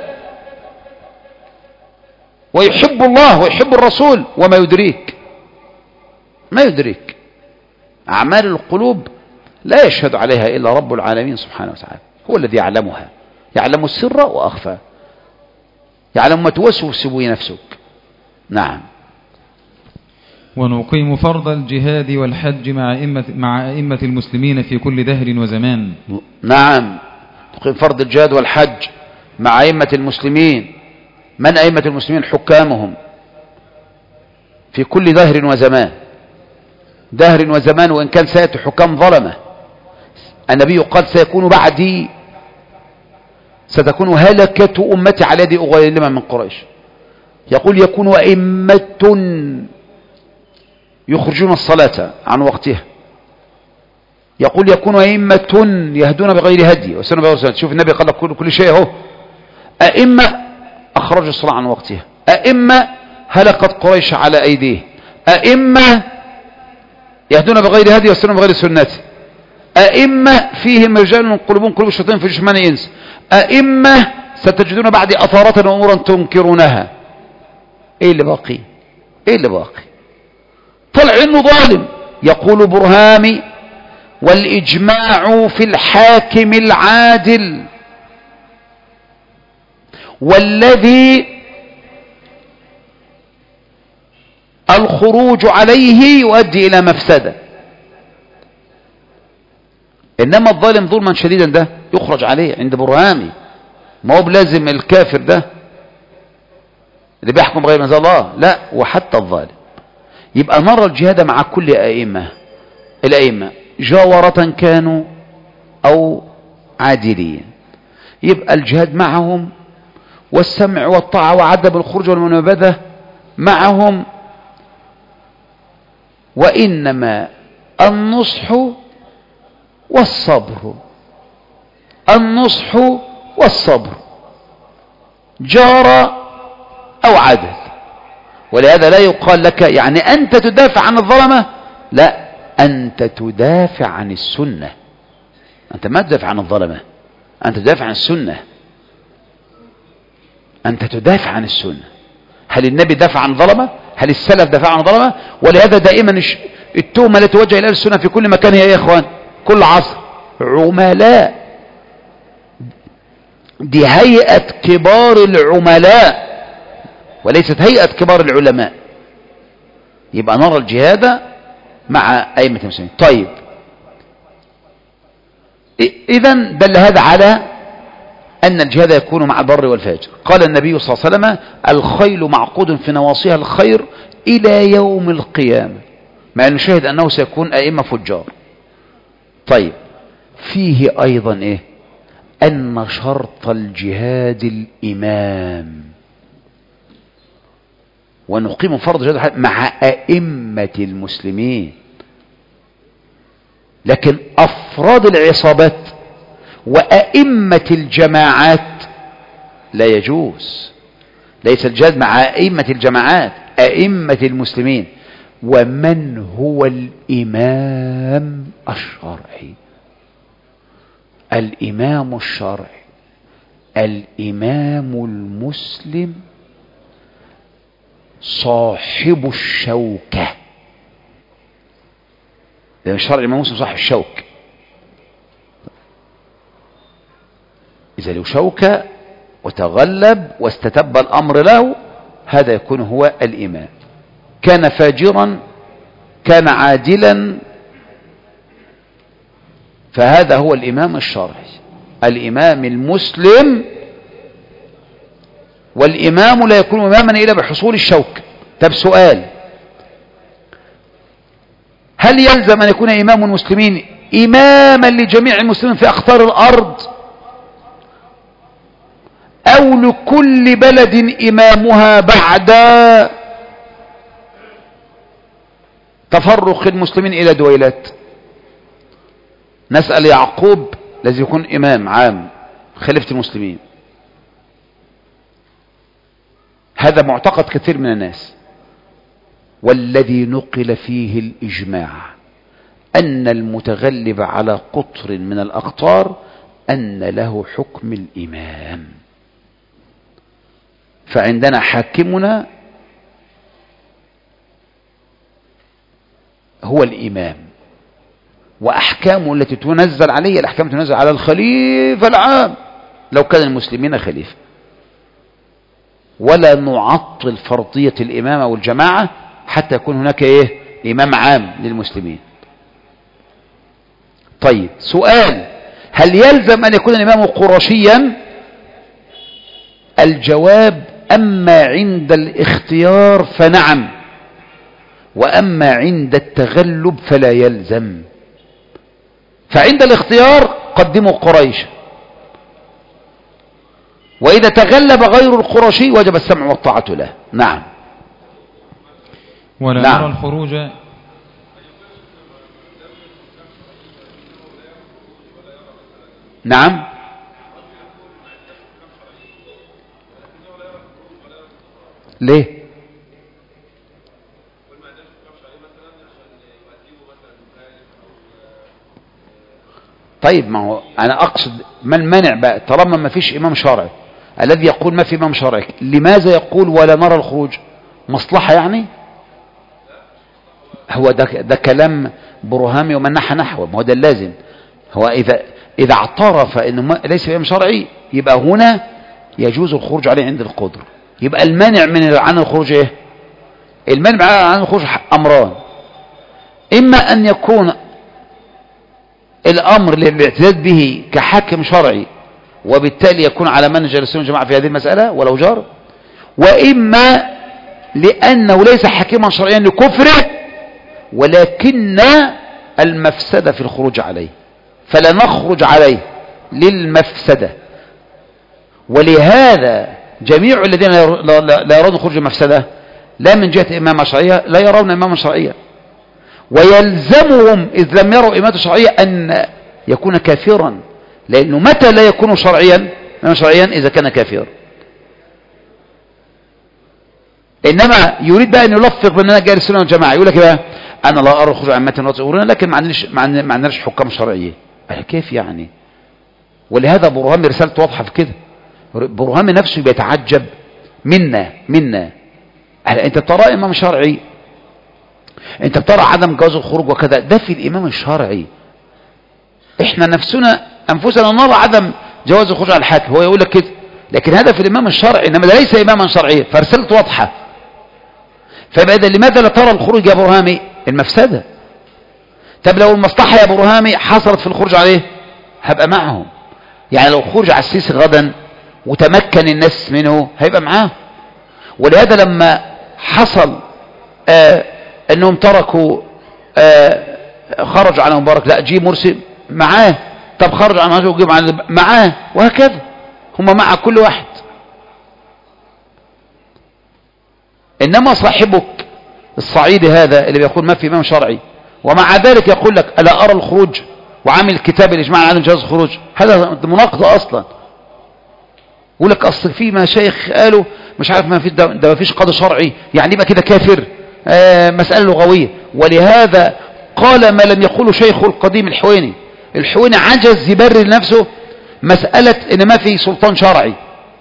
ويحب الله ويحب الرسول وما يدريك، ما يدريك. أعمال القلوب لا يشهد عليها إلا رب العالمين سبحانه وتعالى، هو الذي يعلمها، يعلم السر وأخفى، يعلم ما توسوس به نفسك. نعم. ونقيم فرض الجهاد والحج مع أئمة, مع أئمة المسلمين في كل دهر وزمان. نعم، نقيم فرض الجهاد والحج مع أئمة المسلمين. من أئمة المسلمين؟ حكامهم في كل دهر وزمان. دهر وزمان، وإن كان سيأتي حكام ظلمة. النبي قال سيكون بعدي ستكون هلكة أمتي على يد أغيلمة من قريش. يقول يكون أئمة يخرجون الصلاة عن وقتها. يقول يكون أئمة يهدون بغير هدي وسنة بغير سنة. شوف النبي قال لك كل, كل شيء اهو. أئمة أخرجوا الصلاة عن وقتها، أئمة هلكت قريش على أيديه، أئمة يهدون بغير هدي وسنة بغير سنته، أئمة فيهم رجال قلوبهم قلوب الشياطين في جسمان إنس، أئمة ستجدون بعد أثارة وأمورا تنكرونها. إيه اللي باقي؟ إيه اللي باقي؟ طلع إنه ظالم. يقول برهامي والإجماع في الحاكم العادل والذي الخروج عليه يؤدي إلى مفسدة. إنما الظالم ظلما شديدا ده يخرج عليه عند برهامي، ما هو بلازم الكافر ده اللي بيحكم غير نزال الله، لا، وحتى الظالم. يبقى نرى الجهاد مع كل أئمة الأئمة جاورة كانوا أو عادلين. يبقى الجهاد معهم، والسمع والطاعة وعدم الخروج والمنابذة معهم. وإنما النصح والصبر، النصح والصبر جار أو عدل. ولهذا لا يقال لك يعني أنت تدافع عن الظلمة، لا، أنت تدافع عن السنة. أنت ما تدافع عن الظلمة، أنت تدافع عن السنة. أنت تدافع عن السنة. هل النبي دافع عن الظلمة؟ هل السلف دافع عن الظلمة؟ ولهذا دائما التهمة التي توجه إلى السنة في كل مكان هي يا إخوان كل عصر عملاء. دي هيئة كبار العملاء وليست هيئة كبار العلماء. يبقى نرى الجهاد مع أئمة المسلمين. طيب، إذن دل هذا على أن الجهاد يكون مع البر والفاجر. قال النبي صلى الله عليه وسلم الخيل معقود في نواصيها الخير إلى يوم القيامة، مع أن نشاهد أنه سيكون أئمة فجار. طيب، فيه أيضا إيه؟ أن شرط الجهاد الإمام، ونقيم فرض جهاد مع أئمة المسلمين. لكن أفراد العصابات وأئمة الجماعات لا يجوز. ليس الجهاد مع أئمة الجماعات، أئمة المسلمين. ومن هو الإمام الشرعي؟ الإمام الشرعي الإمام المسلم صاحب الشوكة. لأن الشرع الإمام المسلم صاحب الشوك. إذا له شوكة وتغلب واستتب الأمر له، هذا يكون هو الإمام. كان فاجرا كان عادلا، فهذا هو الإمام الشرعي، الإمام المسلم. والإمام لا يكون إماما إلا بحصول الشوك. طب سؤال، هل يلزم أن يكون إمام المسلمين إماما لجميع المسلمين في أقطار الأرض، أو لكل بلد إمامها بعد تفرق المسلمين إلى دويلات؟ نسأل يعقوب الذي يكون إمام عام خليفة المسلمين. هذا معتقد كثير من الناس، والذي نقل فيه الإجماع أن المتغلب على قطر من الأقطار أن له حكم الإمام. فعندنا حاكمنا هو الإمام، وأحكامه التي تنزل عليه الأحكام تنزل على الخليفة العام لو كان المسلمين خليفة. ولا نعطل فرضية الإمامة والجماعة حتى يكون هناك ايه إمام عام للمسلمين. طيب سؤال: هل يلزم أن يكون الإمام قرشيا؟ الجواب: أما عند الاختيار فنعم، وأما عند التغلب فلا يلزم. فعند الاختيار قدموا قريش، وإذا تغلب غير القرشي وجب السمع والطاعة له. نعم. ولا نعم. نرى الخروج. نعم. ليه؟ طيب ما هو أنا أقصد ما المانع بقى طالما ما فيش إمام شرعي؟ الذي يقول ما في إمام شرعي لماذا يقول ولا نرى الخروج؟ مصلحة يعني؟ هو ده, ده كلام برهامي ومن نحى نحوه، ما هو ده اللازم. هو إذا إذا اعترف إنه ليس إمام شرعي يبقى هنا يجوز الخروج عليه عند القدر. يبقى المانع من عن الخروج إيه؟ المانع عن الخروج أمران: إما أن يكون الأمر للاعتداد به كحاكم شرعي وبالتالي يكون على منهج أهل السنة والجماعة في هذه المسألة ولو جار، وإما لأنه ليس حاكما شرعيا لكفره ولكن المفسدة في الخروج عليه، فلا نخرج عليه للمفسدة. ولهذا جميع الذين لا يرون خروج المفسدة لا من جهة إمامة شرعية لا يرون إمامة شرعية، ويلزمهم إذ لم يروا إمامة شرعية أن يكون كافرا، لأنه متى لا يكون شرعيا إماما شرعيا؟ إذا كان كافرا. إنما يريد بقى أن يلفق بأننا جاء السنة والجماعة، يقول لك بقى أنا لا أرى خروج عامة وتصورنا لكن ما عندناش ما عندناش حكام شرعية. كيف يعني؟ ولهذا برهامي رسالته واضحة في كده. برهامي نفسه بيتعجب منا منا أنت ترى إمام شرعي، أنت بترى عدم جواز الخروج وكذا، ده في الإمام الشرعي. إحنا نفسنا أنفسنا نرى عدم جواز الخروج على الحاكم، هو يقول لك كده، لكن هذا في الإمام الشرعي، إنما ده ليس إماما شرعيا، فرسالته واضحة. فبعد لماذا لا ترى الخروج يا برهامي؟ المفسدة. طب لو المصلحة يا برهامي حصلت في الخروج عليه هبقى معهم، يعني لو خرج على السيسي غدا وتمكن الناس منه هيبقى معاه. ولهذا لما حصل آه انهم تركوا آه خرج على مبارك لا جي مرسي معاه، طب خرج على مهاجر وجيب معاه، وهكذا هم مع كل واحد. انما صاحبك الصعيدي هذا اللي بيقول ما في امام شرعي ومع ذلك يقول لك الا ارى الخروج وعامل كتاب الاجماع على جواز الخروج، هذا مناقضه اصلا. يقول لك اصل في مشايخ قالوا مش عارف ما في ده, ده ما فيش قاضي شرعي يعني يبقى كده كافر، آه مساله لغويه. ولهذا قال ما لم يقوله شيخه القديم الحويني. الحويني عجز يبرر لنفسه مساله ان ما في سلطان شرعي.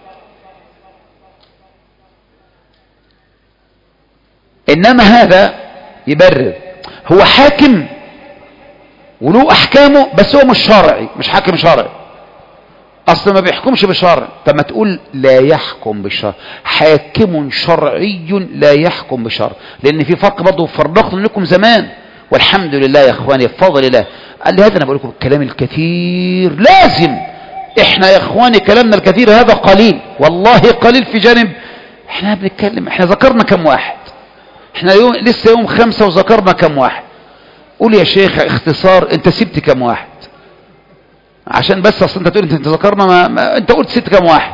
انما هذا يبرر هو حاكم وله احكامه بس هو مش شرعي، مش حاكم شرعي، اصلا ما بيحكمش بالشرع. طب ما تقول لا يحكم بالشرع، حاكم شرعي لا يحكم بالشرع، لان في فرق برضه فرقنا لكم زمان والحمد لله يا اخواني بفضل الله. قال لي هذا انا بقول لكم الكلام الكثير لازم، احنا يا اخواني كلامنا الكثير هذا قليل والله قليل في جانب احنا بنتكلم. احنا ذكرنا كم واحد؟ احنا يوم لسه يوم خمسة وذكرنا كم واحد؟ قول يا شيخ اختصار انت سبت كم واحد عشان بس اصلا انت تقول انت ذكرنا ما ما انت قلت ست كم واحد.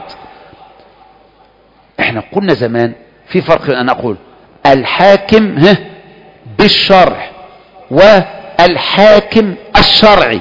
احنا قلنا زمان في فرق انا اقول الحاكم ها بالشرع والحاكم الشرعي،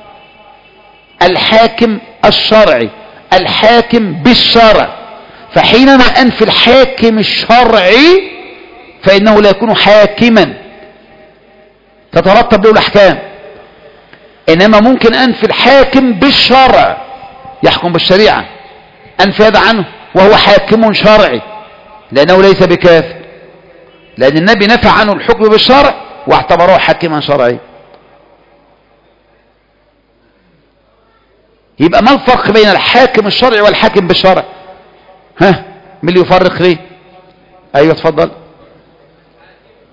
الحاكم الشرعي الحاكم بالشرع. فحينما انفي الحاكم الشرعي فانه لا يكون حاكما تترتب له الاحكام، انما ممكن انفي الحاكم بالشرع يحكم بالشريعة، انفي هذا عنه وهو حاكم شرعي لانه ليس بكافر، لان النبي نفى عنه الحكم بالشرع واعتبره حاكما شرعي. يبقى ما الفرق بين الحاكم الشرعي والحاكم بالشرع؟ ها من اللي يفرق ليه؟ ايوه اتفضل.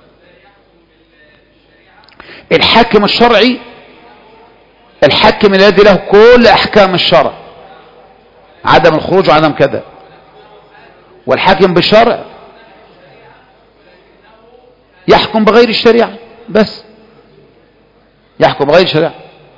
الحاكم الشرعي الحاكم الذي له كل احكام الشرع، عدم الخروج وعدم كذا. والحاكم بالشرع يحكم بغير الشريعة، بس يحكم بغير الشريعة.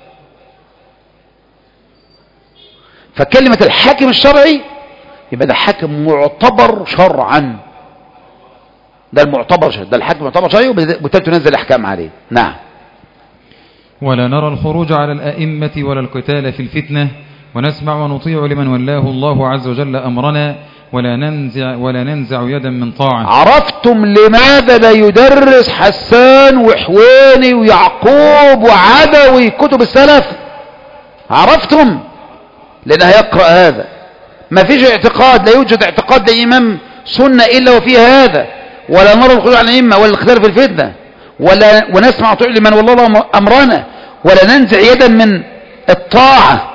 فكلمة الحاكم الشرعي يبقى ده حاكم معتبر شرعا، ده المعتبر شرعي، ده الحاكم معتبر شرعي وبالتالي تنزل الاحكام عليه. نعم. ولا نرى الخروج على الأئمة ولا القتال في الفتنة، ونسمع ونطيع لمن ولاه الله عز وجل أمرنا، ولا ننزع ولا ننزع يدا من طاعة. عرفتم لماذا لا يدرس حسان وحويني ويعقوب وعدوي كتب السلف؟ عرفتم؟ لأنه يقرأ هذا. ما فيش اعتقاد، لا يوجد اعتقاد لإمام سنة إلا وفيه هذا. ولا نرى الخروج على الأئمة ولا القتال في الفتنة، ولا ونسمع ونطيع لمن والله الله أمرنا، ولا ننزع يدا من الطاعة.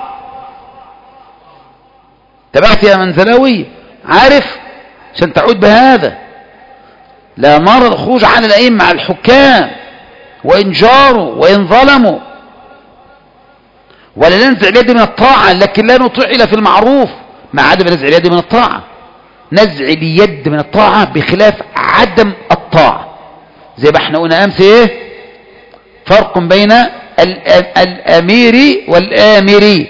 تبعت يا منزلاوي؟ عارف عشان تعود بهذا. لا نرى الخروج على الأئمة على الحكام وإن جاروا وإن ظلموا، ولا ننزع اليد من الطاعة، لكن لا نطيع إلا في المعروف، ما عدم نزع اليد من الطاعة. نزع اليد من الطاعة بخلاف عدم الطاعة. زي ما احنا قلنا أمس ايه فرق بين الأمير والآمري.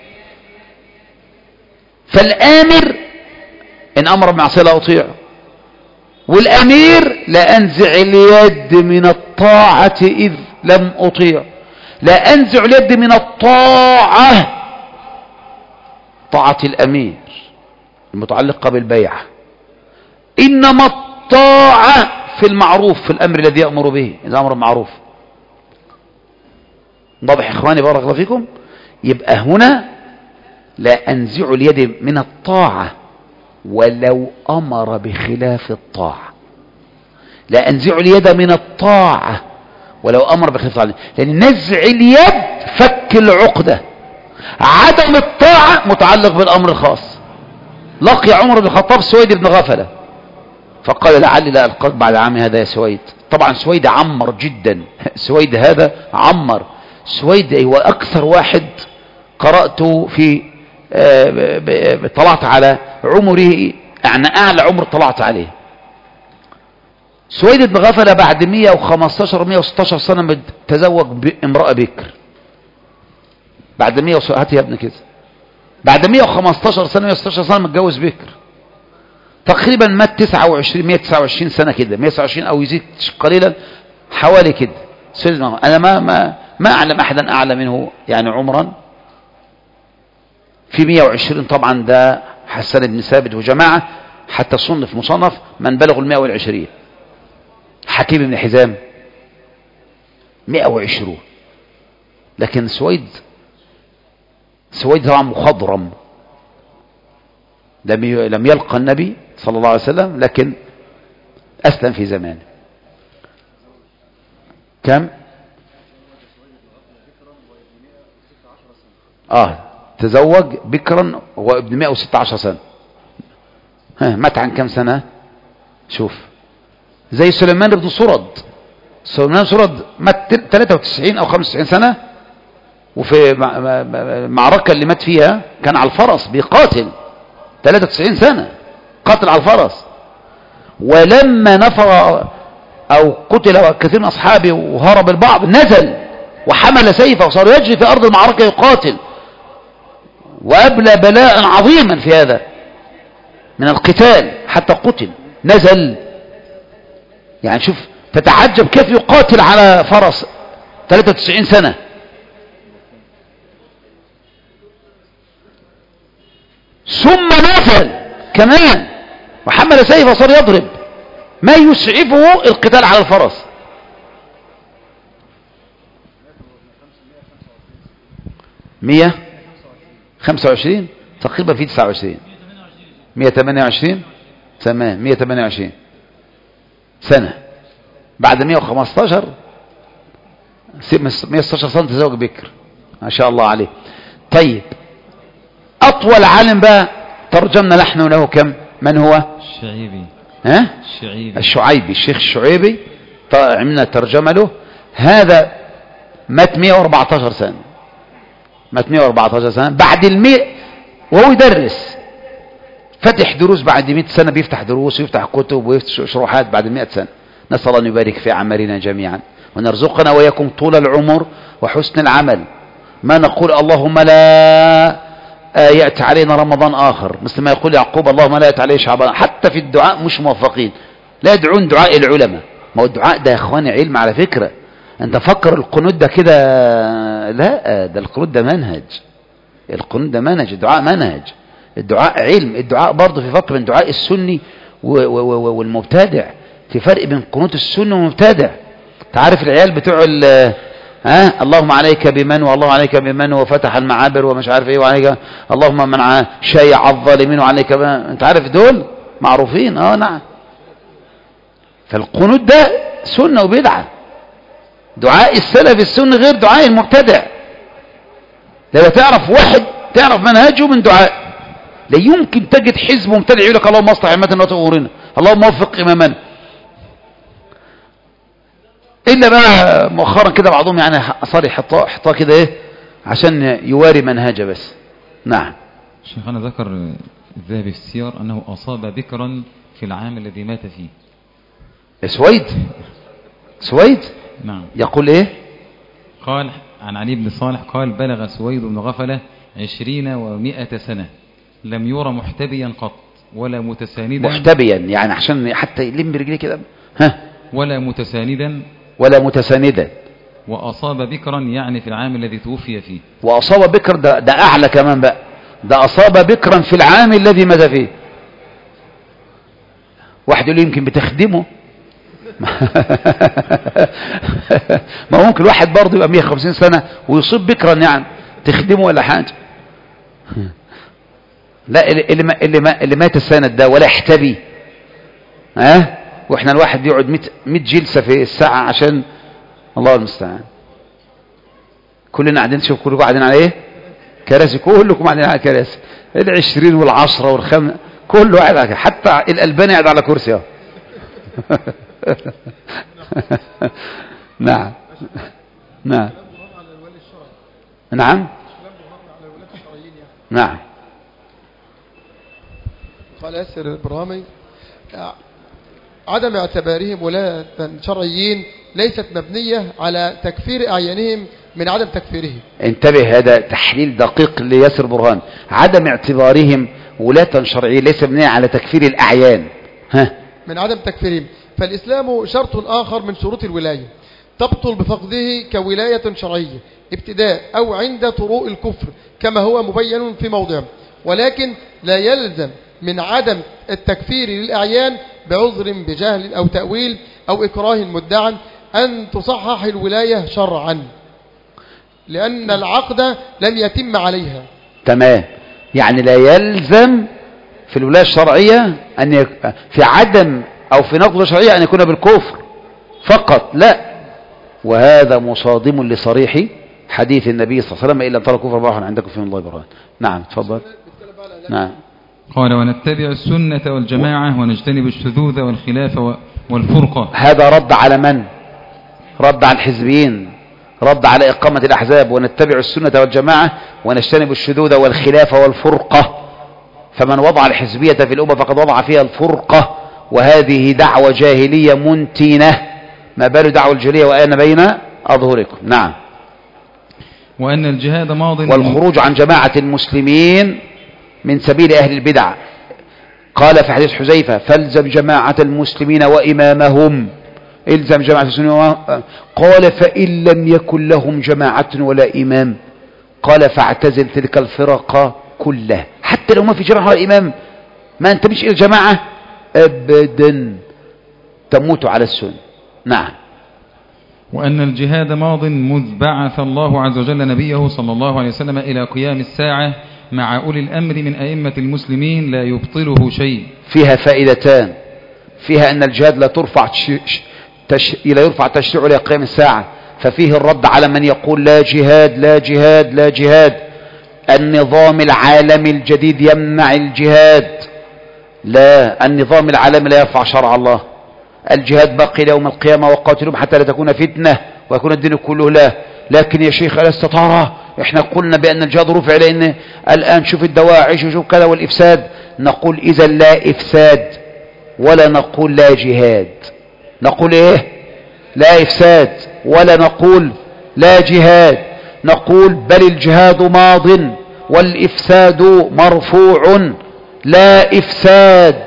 فالآمر إن أمر بمعصية لا أطيعه، والأمير لا أنزع اليد من الطاعة إذ لم أطيع. لا أنزع اليد من الطاعة، طاعة الأمير المتعلقة بالبيعة، إنما الطاعة في المعروف، في الأمر الذي يأمر به، إذا أمر معروف. واضح إخواني بارك الله فيكم؟ يبقى هنا لا أنزع اليد من الطاعة ولو أمر بخلاف الطاعة. لا أنزع اليد من الطاعة ولو أمر بخلاف الطاعة، لأن نزع اليد فك العقدة. عدم الطاعة متعلق بالأمر الخاص. لقي عمر بن الخطاب سويد بن غفلة فقال لعلي لا ألقاك بعد عام هذا يا سويد. طبعا سويد عمر جدا، سويد هذا عمر. سويد هو أكثر واحد قرأت في طلعت على عمره، يعني أعلى عمر طلعت عليه. سويد بن غفلة بعد مئة وخمستاشر مئة وستاشر سنة تزوج بامرأة بكر. بعد مئة هات يا ابن كده، بعد مئة وخمستاشر سنة مئة وستاشر سنة متجوز بكر. تقريبا مات تسعة وعشرين مئة وتسعة وعشرين سنة كده، مئة وتسعة وعشرين او يزيد قليلا حوالي كده. سيدنا انا ما ما ما اعلم احدا اعلى منه يعني عمرا. في مئة وعشرين طبعا ده حسان بن ثابت وجماعة، حتى صنف مصنف من بلغوا المئة والعشرين. حكيم بن حزام مئة وعشرون. لكن سويد سويد طبعا مخضرم، لم لم يلقى النبي صلى الله عليه وسلم، لكن أسلم في زمانه. كم؟ آه تزوج بكرا وابن مئة وستة عشر سنة. ها مات عن كم سنة؟ شوف زي سليمان بن سرد. سليمان بن سرد مات ثلاثة وتسعين أو خمسة وتسعين سنة، وفي المعركة اللي مات فيها كان على الفرس بيقاتل ثلاثة وتسعين سنة، قاتل على الفرس. ولما نفر أو قتل كثير من أصحابه وهرب البعض نزل وحمل سيفه وصار يجري في أرض المعركة يقاتل، وأبلى بلاء عظيما في هذا من القتال حتى قتل. نزل يعني شوف تتعجب كيف يقاتل على فرس ثلاثة وتسعين سنة. ثم نزل كمان وحمل سيفه وصار يضرب، ما يسعفه القتال على الفرس. مئة وخمسة وعشرين تقريبا في تسعة وعشرين مئة وثمانية وعشرين تمام مئة وثمانية وعشرين سنة. بعد مئة وخمستاشر مئة وستاشر سنة تزوج بكر، ما شاء الله عليه. طيب أطول عالم بقى ترجمنا نحن له كم؟ من هو؟ الشعيبي. ها؟ الشعيبي. الشعيبي، الشيخ الشعيبي عملنا ترجمة له. هذا مات مئة وأربعتاشر سنة، مات مئة وأربعتاشر سنة بعد المئة وهو يدرس، فتح دروس بعد مئة سنة، بيفتح دروس ويفتح كتب ويفتح شروحات بعد مئة سنة. نسأل الله أن يبارك في أعمالنا جميعا ونرزقنا وإياكم طول العمر وحسن العمل. ما نقول اللهم لا يأتي علينا رمضان آخر، مثل ما يقول يعقوب اللهم لا يأتي عليه شعبان. حتى في الدعاء مش موفقين، لا يدعون دعاء العلماء. ما هو الدعاء ده يا اخواني علم على فكرة. انت فكر القنوت ده كده، لا، ده القنوت ده منهج، القنوت ده منهج، الدعاء منهج، الدعاء علم. الدعاء برضه في فرق بين دعاء السني والمبتدع، في فرق بين قنوت السني والمبتدع. تعرف العيال بتوع ها اللهم عليك بمن والله عليك بمن وفتح المعابر ومش عارف ايه وعليك اللهم من شيع الظالمين وعليك بمن. انت عارف دول معروفين. اه نعم. فالقنوت ده سنة وبدعة. دعاء السلف السني غير دعاء المبتدع. لما تعرف واحد تعرف منهجه من دعاء. لا يمكن تجد حزب مبتدع يقول لك اللهم اصلح ائمتنا وامورنا، اللهم وفق امامنا، الا بقى مؤخرا كده بعضهم يعني صار يحطها حطها كده ايه عشان يواري منهجه بس. نعم. شيخنا ذكر الذهبي في السير انه اصاب بكرا في العام الذي مات فيه. سويد سويد نعم. يقول ايه؟ قال عن علي بن صالح قال بلغ سويد بن غفلة عشرين ومائة سنة لم يرى محتبيا قط ولا متساندا. محتبيا يعني عشان حتى يلم برجليه كده، ها، ولا متساندا ولا متساندا. وأصاب بكرا يعني في العام الذي توفي فيه. وأصاب بكر ده, ده أعلى كمان بقى، ده أصاب بكرا في العام الذي مات فيه. واحد يقول يمكن بتخدمه. ما ممكن واحد برضه يبقى مئة وخمسين سنة ويصيب بكرا يعني تخدمه ولا حاجة. لا، اللي ما اللي ما اللي مات السنة ده ولا يحتبي، ها، واحنا الواحد بيقعد مئة جلسة في الساعة عشان الله المستعان. كلنا قاعدين، شوف كلكم قاعدين على ايه؟ كراسي، كلكم قاعدين على كراسي، العشرين والعشرة والخمسة كله قاعد على، حتى الألباني قاعد على كرسي اهو. نعم نعم نعم نعم. قال ياسر البرامي عدم اعتبارهم ولاة شرعيين ليست مبنية على تكفير أعيانهم من عدم تكفيرهم. انتبه، هذا تحليل دقيق لياسر برهان. عدم اعتبارهم ولاة شرعيين ليس مبنية على تكفير الأعيان، ها، من عدم تكفيرهم. فالإسلام شرط آخر من شروط الولاية تبطل بفقده كولاية شرعية ابتداء أو عند طروء الكفر كما هو مبين في موضع، ولكن لا يلزم من عدم التكفير للأعيان بعذر بجهل أو تأويل أو إكراه مدعى أن تصحح الولاية شرعا، لأن العقد لم يتم عليها. تمام. يعني لا يلزم في الولاية الشرعية أن يك... في عدم أو في نقض شرعية أن يكون بالكفر فقط، لا. وهذا مصادم لصريح حديث النبي صلى الله عليه وسلم إلا ترى كفر باحا عندكم في الله برهان. نعم تفضل. نعم. قال ونتبع السنة والجماعة ونجتنب الشذوذ والخلاف والفرقة. هذا رد على من؟ رد على الحزبيين، رد على إقامة الأحزاب. ونتبع السنة والجماعة ونجتنب الشذوذ والخلاف والفرقة. فمن وضع الحزبية في الأمة فقد وضع فيها الفرقة، وهذه دعوة جاهلية منتنة، ما بال دعوة الجاهلية وأنا بين أظهركم. نعم. وأن الجهاد ماض، والخروج عن جماعة المسلمين من سبيل أهل البدع. قال في حديث حذيفة فالزم جماعة المسلمين وإمامهم، الزم جماعة المسلمين. قال فإن لم يكن لهم جماعة ولا إمام، قال فاعتزل تلك الفرق كلها، حتى لو ما في جماعة ولا إمام ما انتبهش إلى الجماعة أبدا، تموت على السنة. نعم. وأن الجهاد ماض مذ بعث الله عز وجل نبيه صلى الله عليه وسلم إلى قيام الساعة مع أولي الأمر من أئمة المسلمين لا يبطله شيء. فيها فائدتان. فيها أن الجهاد لا ترفع تش... لا يرفع تشريعه إلى قيام الساعة، ففيه الرد على من يقول لا جهاد لا جهاد لا جهاد. النظام العالمي الجديد يمنع الجهاد، لا، النظام العالمي لا يرفع شرع الله. الجهاد باقي يوم القيامة وقاتلهم حتى لا تكون فتنة ويكون الدين كله له. لكن يا شيخ ألست ترى احنا قلنا بأن الجهاد رفع لأن الآن شوف الدواعش وشوف كذا والإفساد. نقول إذا لا إفساد ولا نقول لا جهاد. نقول إيه؟ لا إفساد ولا نقول لا جهاد. نقول بل الجهاد ماض والإفساد مرفوع لا إفساد.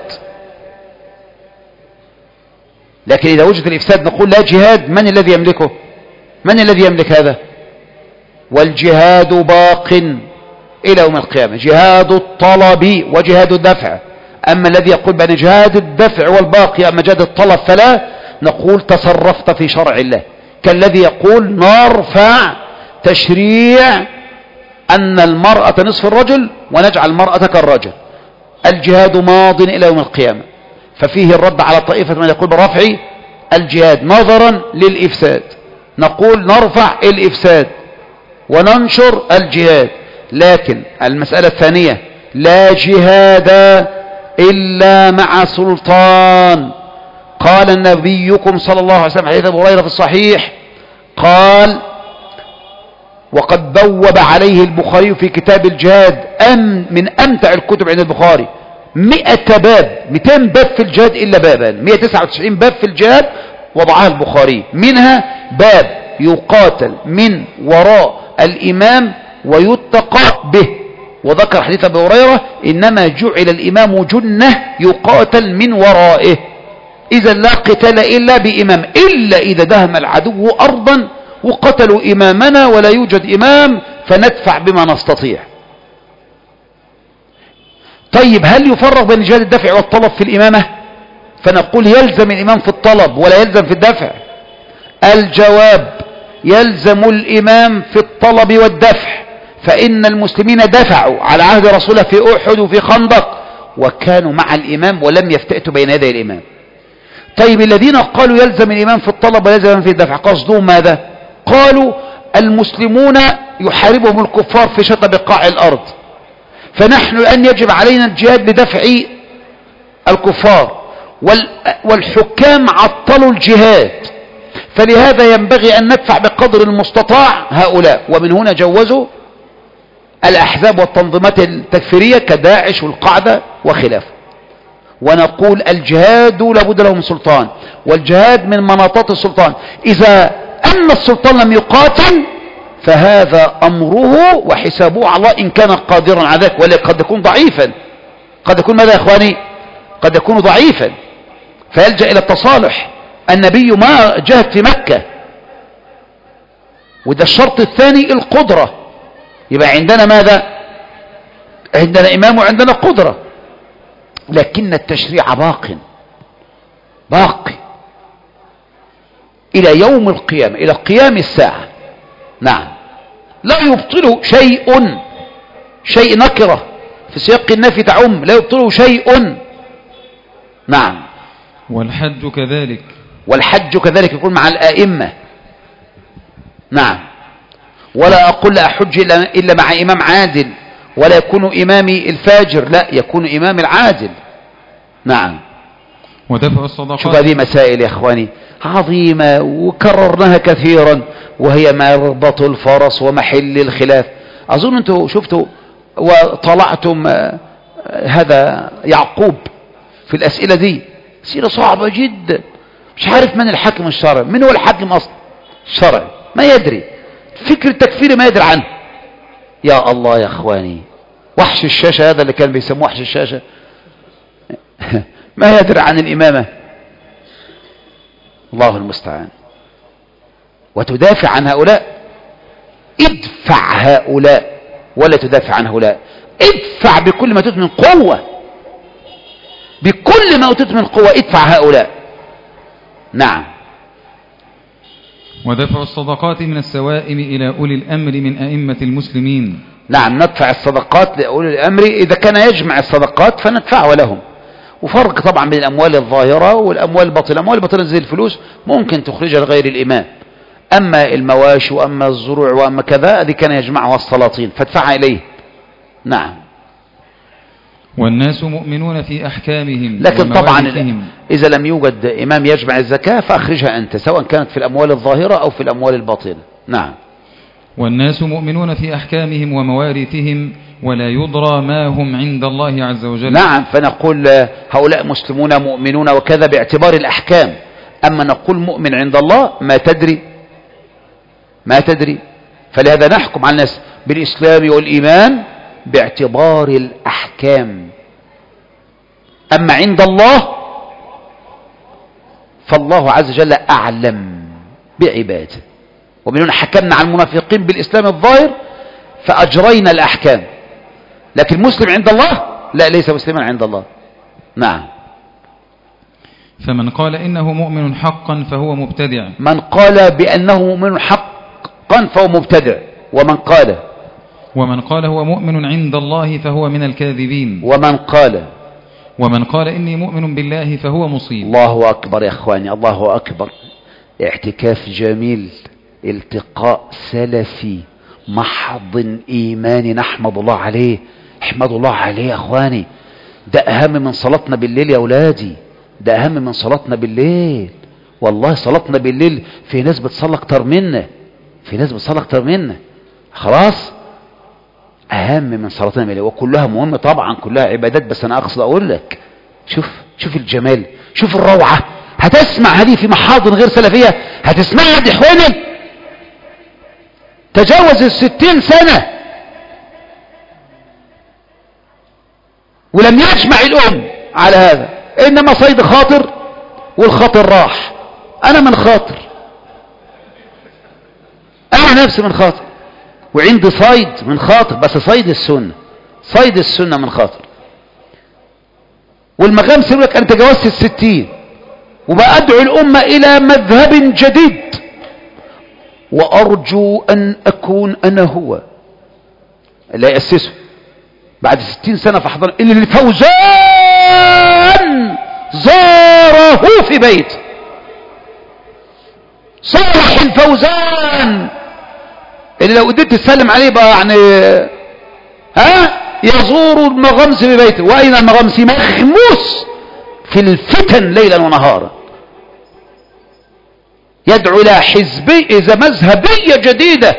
لكن إذا وجد الإفساد نقول لا جهاد. من الذي يملكه؟ من الذي يملك هذا؟ والجهاد باق إلى يوم القيامة، جهاد الطلب وجهاد الدفع. أما الذي يقول بأن جهاد الدفع والباقي أما جهاد الطلب فلا، نقول تصرفت في شرع الله. كالذي يقول نرفع تشريع أن المرأة نصف الرجل ونجعل المرأة كالرجل. الجهاد ماض إلى يوم القيامة، ففيه الرد على طائفة من يقول برفع الجهاد نظرا للإفساد. نقول نرفع الإفساد وننشر الجهاد. لكن المسألة الثانية لا جهاد إلا مع سلطان. قال نبيكم صلى الله عليه وسلم حديث أبو هريرة في الصحيح قال وقد بوب عليه البخاري في كتاب الجهاد أم من أمتع الكتب عند البخاري مئة باب، مئتين باب في الجهاد إلا بابا، مئة وتسعة وتسعين باب في الجهاد وضعها البخاري، منها باب يقاتل من وراء الإمام ويتقى به. وذكر حديث أبي هريرة إنما جعل الإمام جنة يقاتل من ورائه. إذا لا قتال إلا بإمام، إلا إذا دهم العدو أرضا وقتلوا إمامنا ولا يوجد إمام فندفع بما نستطيع. طيب هل يفرق بين جهاد الدفع والطلب في الإمامة؟ فنقول يلزم الإمام في الطلب ولا يلزم في الدفع؟ الجواب يلزم الإمام في الطلب والدفع، فإن المسلمين دفعوا على عهد رسوله في أحد وفي خندق وكانوا مع الإمام ولم يفتئتوا بين يدي الإمام. طيب الذين قالوا يلزم الإمام في الطلب ويلزم في الدفع قصدهم ماذا؟ قالوا المسلمون يحاربهم الكفار في شتى بقاع الأرض، فنحن الآن يجب علينا الجهاد لدفع الكفار، والحكام عطلوا الجهاد، فلهذا ينبغي أن ندفع بقدر المستطاع هؤلاء. ومن هنا جوزوا الأحزاب والتنظيمات التكفيرية كداعش والقاعدة وخلافه. ونقول الجهاد لابد له من سلطان، والجهاد من مناطات السلطان. إذا أن السلطان لم يقاتل فهذا أمره وحسابه على الله إن كان قادرا على ذلك، ولا قد يكون ضعيفا. قد يكون ماذا يا إخواني؟ قد يكون ضعيفا فيلجأ إلى التصالح. النبي ما جاهد في مكة، وده الشرط الثاني القدرة. يبقى عندنا ماذا؟ عندنا إمام وعندنا قدرة، لكن التشريع باق باقي إلى يوم القيامة، إلى قيام الساعة. نعم، لا يبطل شيء، شيء نكرة في سياق النفي تعم، لا يبطل شيء. نعم. والحج كذلك، والحج كذلك يكون مع الآئمة. نعم. ولا أقول أحج إلا مع إمام عادل، ولا يكون إمامي الفاجر، لا، يكون إمام العادل. نعم. ودفع الصدقات. شوف هذه مسائل يا إخواني عظيمة وكررناها كثيرا، وهي مربط الفرس ومحل الخلاف. أظن أنتم شفتوا وطلعتم هذا يعقوب في الأسئلة دي، أسئلة صعبة جدا. مش عارف من الحاكم الشرعي، من هو الحاكم أصلا الشرعي، ما يدري. فكر التكفير ما يدري عنه. يا الله يا أخواني، وحش الشاشة هذا اللي كان بيسموه وحش الشاشة ما يدري عن الإمامة. الله المستعان. وتدافع عن هؤلاء، ادفع هؤلاء ولا تدافع عن هؤلاء. ادفع بكل ما أوتيت من قوة، بكل ما أوتيت من قوة ادفع هؤلاء. نعم. ودفع الصدقات من السوائم إلى أولي الأمر من أئمة المسلمين. نعم، ندفع الصدقات لأولي الأمر إذا كان يجمع الصدقات فندفعها لهم. وفرق طبعا بين الأموال الظاهرة والأموال الباطنة. الأموال الباطنة زي الفلوس ممكن تخرجها لغير الإمام، أما المواشي وأما الزروع وأما كذا هذه كان يجمعها السلاطين فادفعها إليه. نعم. والناس مؤمنون في أحكامهم، لكن طبعا إذا لم يوجد إمام يجمع الزكاة فأخرجها أنت، سواء كانت في الأموال الظاهرة أو في الأموال الباطنة. نعم. والناس مؤمنون في أحكامهم ومواريثهم ولا يدرى ما هم عند الله عز وجل. نعم، فنقول هؤلاء مسلمون مؤمنون وكذا باعتبار الأحكام، أما نقول مؤمن عند الله ما تدري ما تدري فلهذا نحكم على الناس بالإسلام والإيمان باعتبار الأحكام. أما عند الله فالله عز وجل أعلم بعباده، ومن هنا حكمنا عن المنافقين بالإسلام الظاهر فأجرينا الأحكام، لكن مسلم عند الله لا، ليس مسلما عند الله. نعم. فمن قال إنه مؤمن حقا فهو مبتدع. من قال بأنه مؤمن حقا فهو مبتدع، ومن قال ومن قال هو مؤمن عند الله فهو من الكاذبين. ومن قال ومن قال إني مؤمن بالله فهو مصيب. الله أكبر يا أخواني، الله أكبر. اعتكاف جميل، التقاء سلفي محض إيماني، نحمد الله عليه، احمد الله عليه يا أخواني. ده أهم من صلاتنا بالليل يا أولادي، ده أهم من صلاتنا بالليل. والله صلاتنا بالليل في ناس بتصلي أكتر منا، في ناس بتصلي أكتر منا، خلاص أهم من صلاتنا بالليل، وكلها مهمة طبعا، كلها عبادات، بس أنا أقصد أقول لك شوف شوف الجمال، شوف الروعة. هتسمع هذه في محاضن غير سلفية، هتسمعها دي إخواني تجاوز الستين سنة ولم يجمع الأم على هذا، إنما صيد خاطر والخاطر راح. أنا من خاطر، أنا نفسي من خاطر، وعندي صيد من خاطر، بس صيد السنة، صيد السنة من خاطر. والمغامس يقول لك أنا تجاوزت الستين وبقى أدعو الأمة إلى مذهب جديد، وأرجو أن أكون أنا هو اللي يأسسه بعد ستين سنة في حضانة، اللي الفوزان زاره في بيت صالح الفوزان، اللي لو قدرت تسلم عليه بقى يعني ها يزور المغمس في بيته. وأين المغمس؟ مخموس في الفتن ليلا ونهارا، يدعو إلى حزبية، إذا مذهبية جديدة،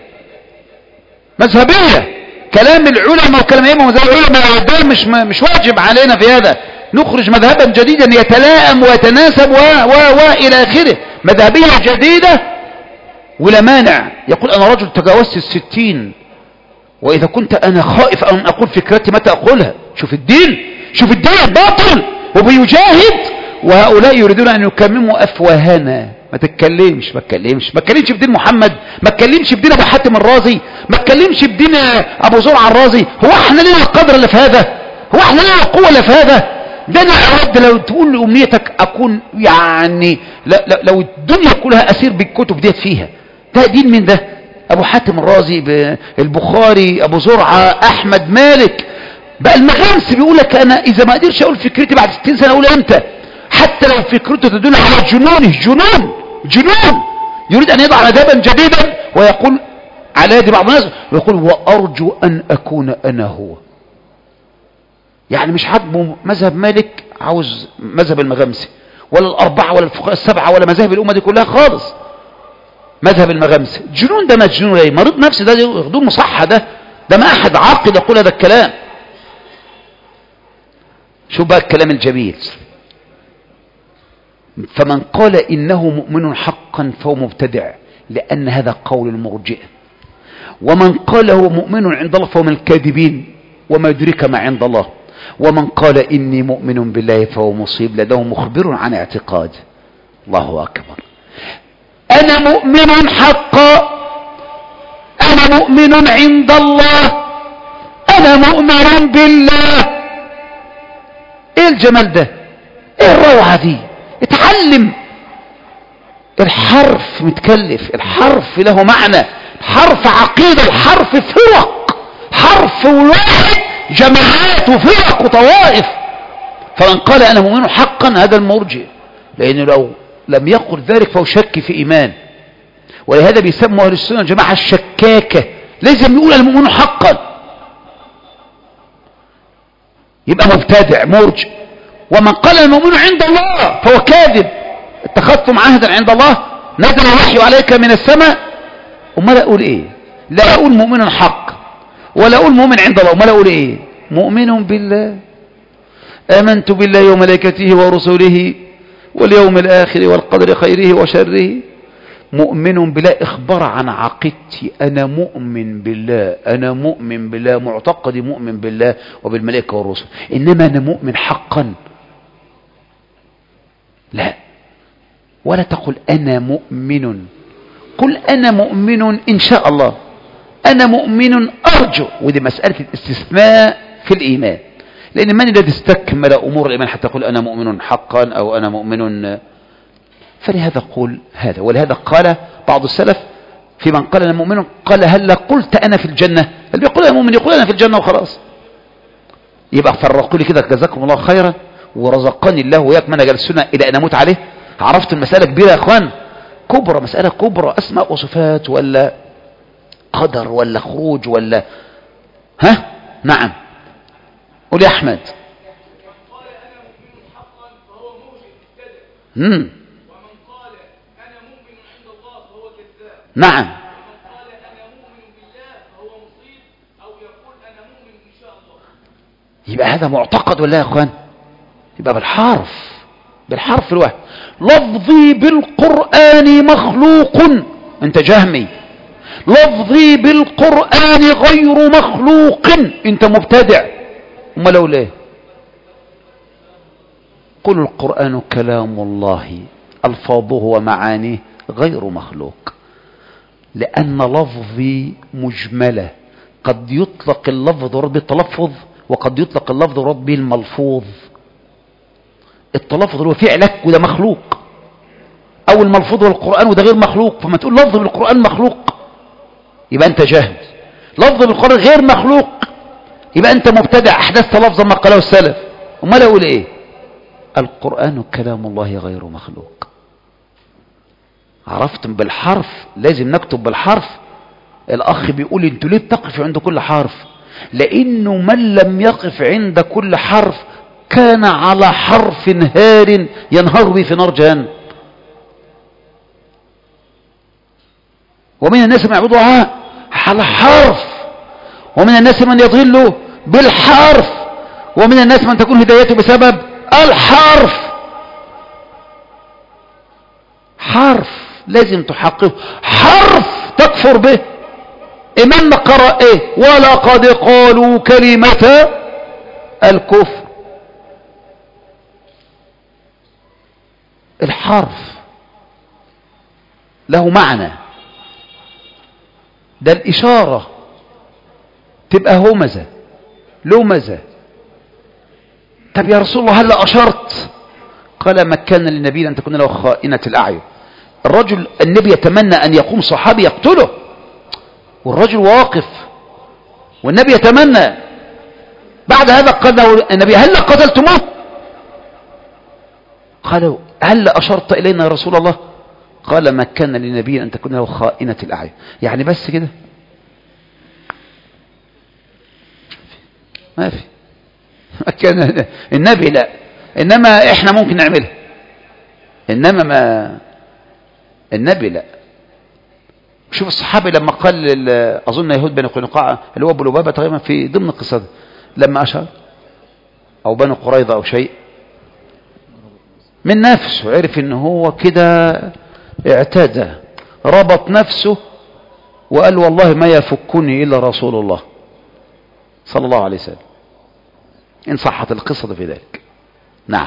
مذهبية، كلام العلماء وكلام أئمة ومذهب العلماء ده مش مش واجب علينا في هذا، نخرج مذهبا جديدا يتلائم ويتناسب و و و إلى آخره، مذهبية جديدة ولا مانع. يقول أنا رجل تجاوزت الستين، وإذا كنت أنا خائف أن أقول فكرتي متى أقولها. شوف الدين، شوف الدين الباطل وبيجاهد، وهؤلاء يريدون أن يكمموا أفواهنا. ما تتكلمش ما تتكلمش ما تتكلمش بدين محمد، ما تتكلمش بدين ابو حاتم الرازي، ما تتكلمش بدين ابو زرع الرازي. هو احنا لنا القدر اللي في هذا؟ هو احنا لنا القوه اللي في هذا؟ ده انا اود لو تقول امنيتك اكون يعني لا لا لو الدنيا كلها اسير بالكتب ديت فيها. ده دين من ده؟ ابو حاتم الرازي، البخاري، ابو زرعه، احمد، مالك. بقى المغامس بيقول لك انا اذا ما قدرش اقول فكرتي بعد ستين سنه اقول امتى؟ حتى لو فكرته تدل على جنونه، جنون جنون، يريد أن يضع مذهبا جديدا ويقول على يد بعض الناس، ويقول وأرجو أن أكون أنا هو. يعني مش عاجبه مذهب مالك، عاوز مذهب المغامسي، ولا الأربعة ولا الفقهاء السبعة ولا مذاهب الأمة دي كلها خالص، مذهب المغامسي. جنون ده مجنون ليه؟ مريض نفسي ده، ياخدوه مصحة ده، ده ما أحد عاقل يقول هذا الكلام. شو بقى الكلام الجميل؟ فمن قال إنه مؤمن حقا فهو مبتدع، لأن هذا قول المرجئة. ومن قال هو مؤمن عند الله فهو من الكاذبين، وما يدرك ما عند الله. ومن قال إني مؤمن بالله فهو مصيب، لأنه مخبر عن اعتقاد. الله أكبر. أنا مؤمن حقا، أنا مؤمن عند الله، أنا مؤمن بالله. إيه الجمال ده؟ إيه الروعة دي؟ اتعلم. الحرف متكلف، الحرف له معنى، الحرف عقيدة، الحرف فرق، حرف واحد جماعات وفرق وطوائف. فمن قال أنا مؤمن حقا هذا المرجئ، لأنه لو لم يقل ذلك فهو شك في إيمان. ولهذا بيسموا أهل السنة الجماعة الشكاكة، لازم يقول المؤمن حقا، يبقى مبتدع مرجئ. ومن قال المؤمن عند الله فهو كاذب. اتخذتم عهدا عند الله، نزل الوحي عليك من السماء. امال اقول ايه؟ لا أقول مؤمن حق ولا أقول مؤمن عند الله، وما لا أقول إيه؟ مؤمن بالله، آمنت بالله وملائكته ورسله واليوم الآخر والقدر خيره وشره. مؤمن بالله إخبار عن عقيدتي، أنا مؤمن بالله، أنا مؤمن بالله، معتقدي مؤمن بالله وبالملائكة والرسل. إنما أنا مؤمن حقا لا، ولا تقل أنا مؤمن، قل أنا مؤمن إن شاء الله، أنا مؤمن أرجو. ودي مسألة الاستثناء في الإيمان، لأن من الذي استكمل أمور الإيمان حتى يقول أنا مؤمن حقا أو أنا مؤمن؟ فلهذا قول هذا. ولهذا قال بعض السلف في من قال أنا مؤمن، قال هل قلت أنا في الجنة؟ اللي بيقول أنا مؤمن يقول أنا في الجنة وخلاص. يبقى فرقوا لي كده، جزاكم الله خيرا ورزقني الله وياك من جلسنا إلى أن أموت عليه. عرفت المسألة كبيرة يا أخوان، كبرى، مسألة كبرى، أسماء وصفات ولا قدر ولا خروج ولا ها؟ نعم قول يا أحمد. امم نعم. ومن قال أنا مؤمن بالله فهو مصيب أو يقول أنا مؤمن إن شاء الله. يبقى هذا معتقد ولا يا أخوان؟ يبقى بالحرف، بالحرف الواحد. لفظي بالقرآن مخلوق، أنت جهمي. لفظي بالقرآن غير مخلوق، أنت مبتدع. أما لو ليه؟ قل القرآن كلام الله ألفاظه ومعانيه غير مخلوق، لأن لفظي مجملة، قد يطلق اللفظ ورد بالتلفظ، وقد يطلق اللفظ ورد به الملفوظ. التلفظ هو فعلك وده مخلوق، أو الملفوظ هو القرآن وده غير مخلوق. فما تقول لفظ بالقرآن مخلوق يبقى أنت جاهل، لفظ بالقرآن غير مخلوق يبقى أنت مبتدع، أحدثت لفظا ما قاله السلف. وما لا أقول إيه؟ القرآن كلام الله غير مخلوق. عرفتم؟ بالحرف، لازم نكتب بالحرف. الأخ بيقول انتوا ليه بتقف عند كل حرف؟ لأنه من لم يقف عند كل حرف كان على حرف هار ينهار به في نار جهنم. ومن الناس من يعبدها على حرف، ومن الناس من يضل بالحرف، ومن الناس من تكون هدايته بسبب الحرف. حرف لازم تحققه، حرف تكفر به. إمامنا قرأ إيه؟ ولقد قالوا كلمة الكفر. الحرف له معنى، ده الإشارة تبقى همزة لمزة. طب يا رسول الله هل أشرت؟ قال ما كان للنبي أن تكون له خائنة الأعين. الرجل النبي يتمنى أن يقوم صحابي يقتله، والرجل واقف والنبي يتمنى. بعد هذا قال له النبي هل قتلتموه؟ قالوا هل أشرت إلينا يا رسول الله؟ قال ما كان للنبي أن تكون له خائنة الأعين. يعني بس كده ما في، ما كان النبي لا، إنما إحنا ممكن نعملها، إنما ما النبي لا. شوف الصحابي لما قال أظن يهود بني قينقاع اللي هو أبو لبابة تقريبا في ضمن القصة لما أشار، أو بني قريظة أو شيء، من نفسه عرف إن هو كده اعتدى، ربط نفسه وقال والله ما يفكني إلا رسول الله صلى الله عليه وسلم، إن صحت القصة في ذلك. نعم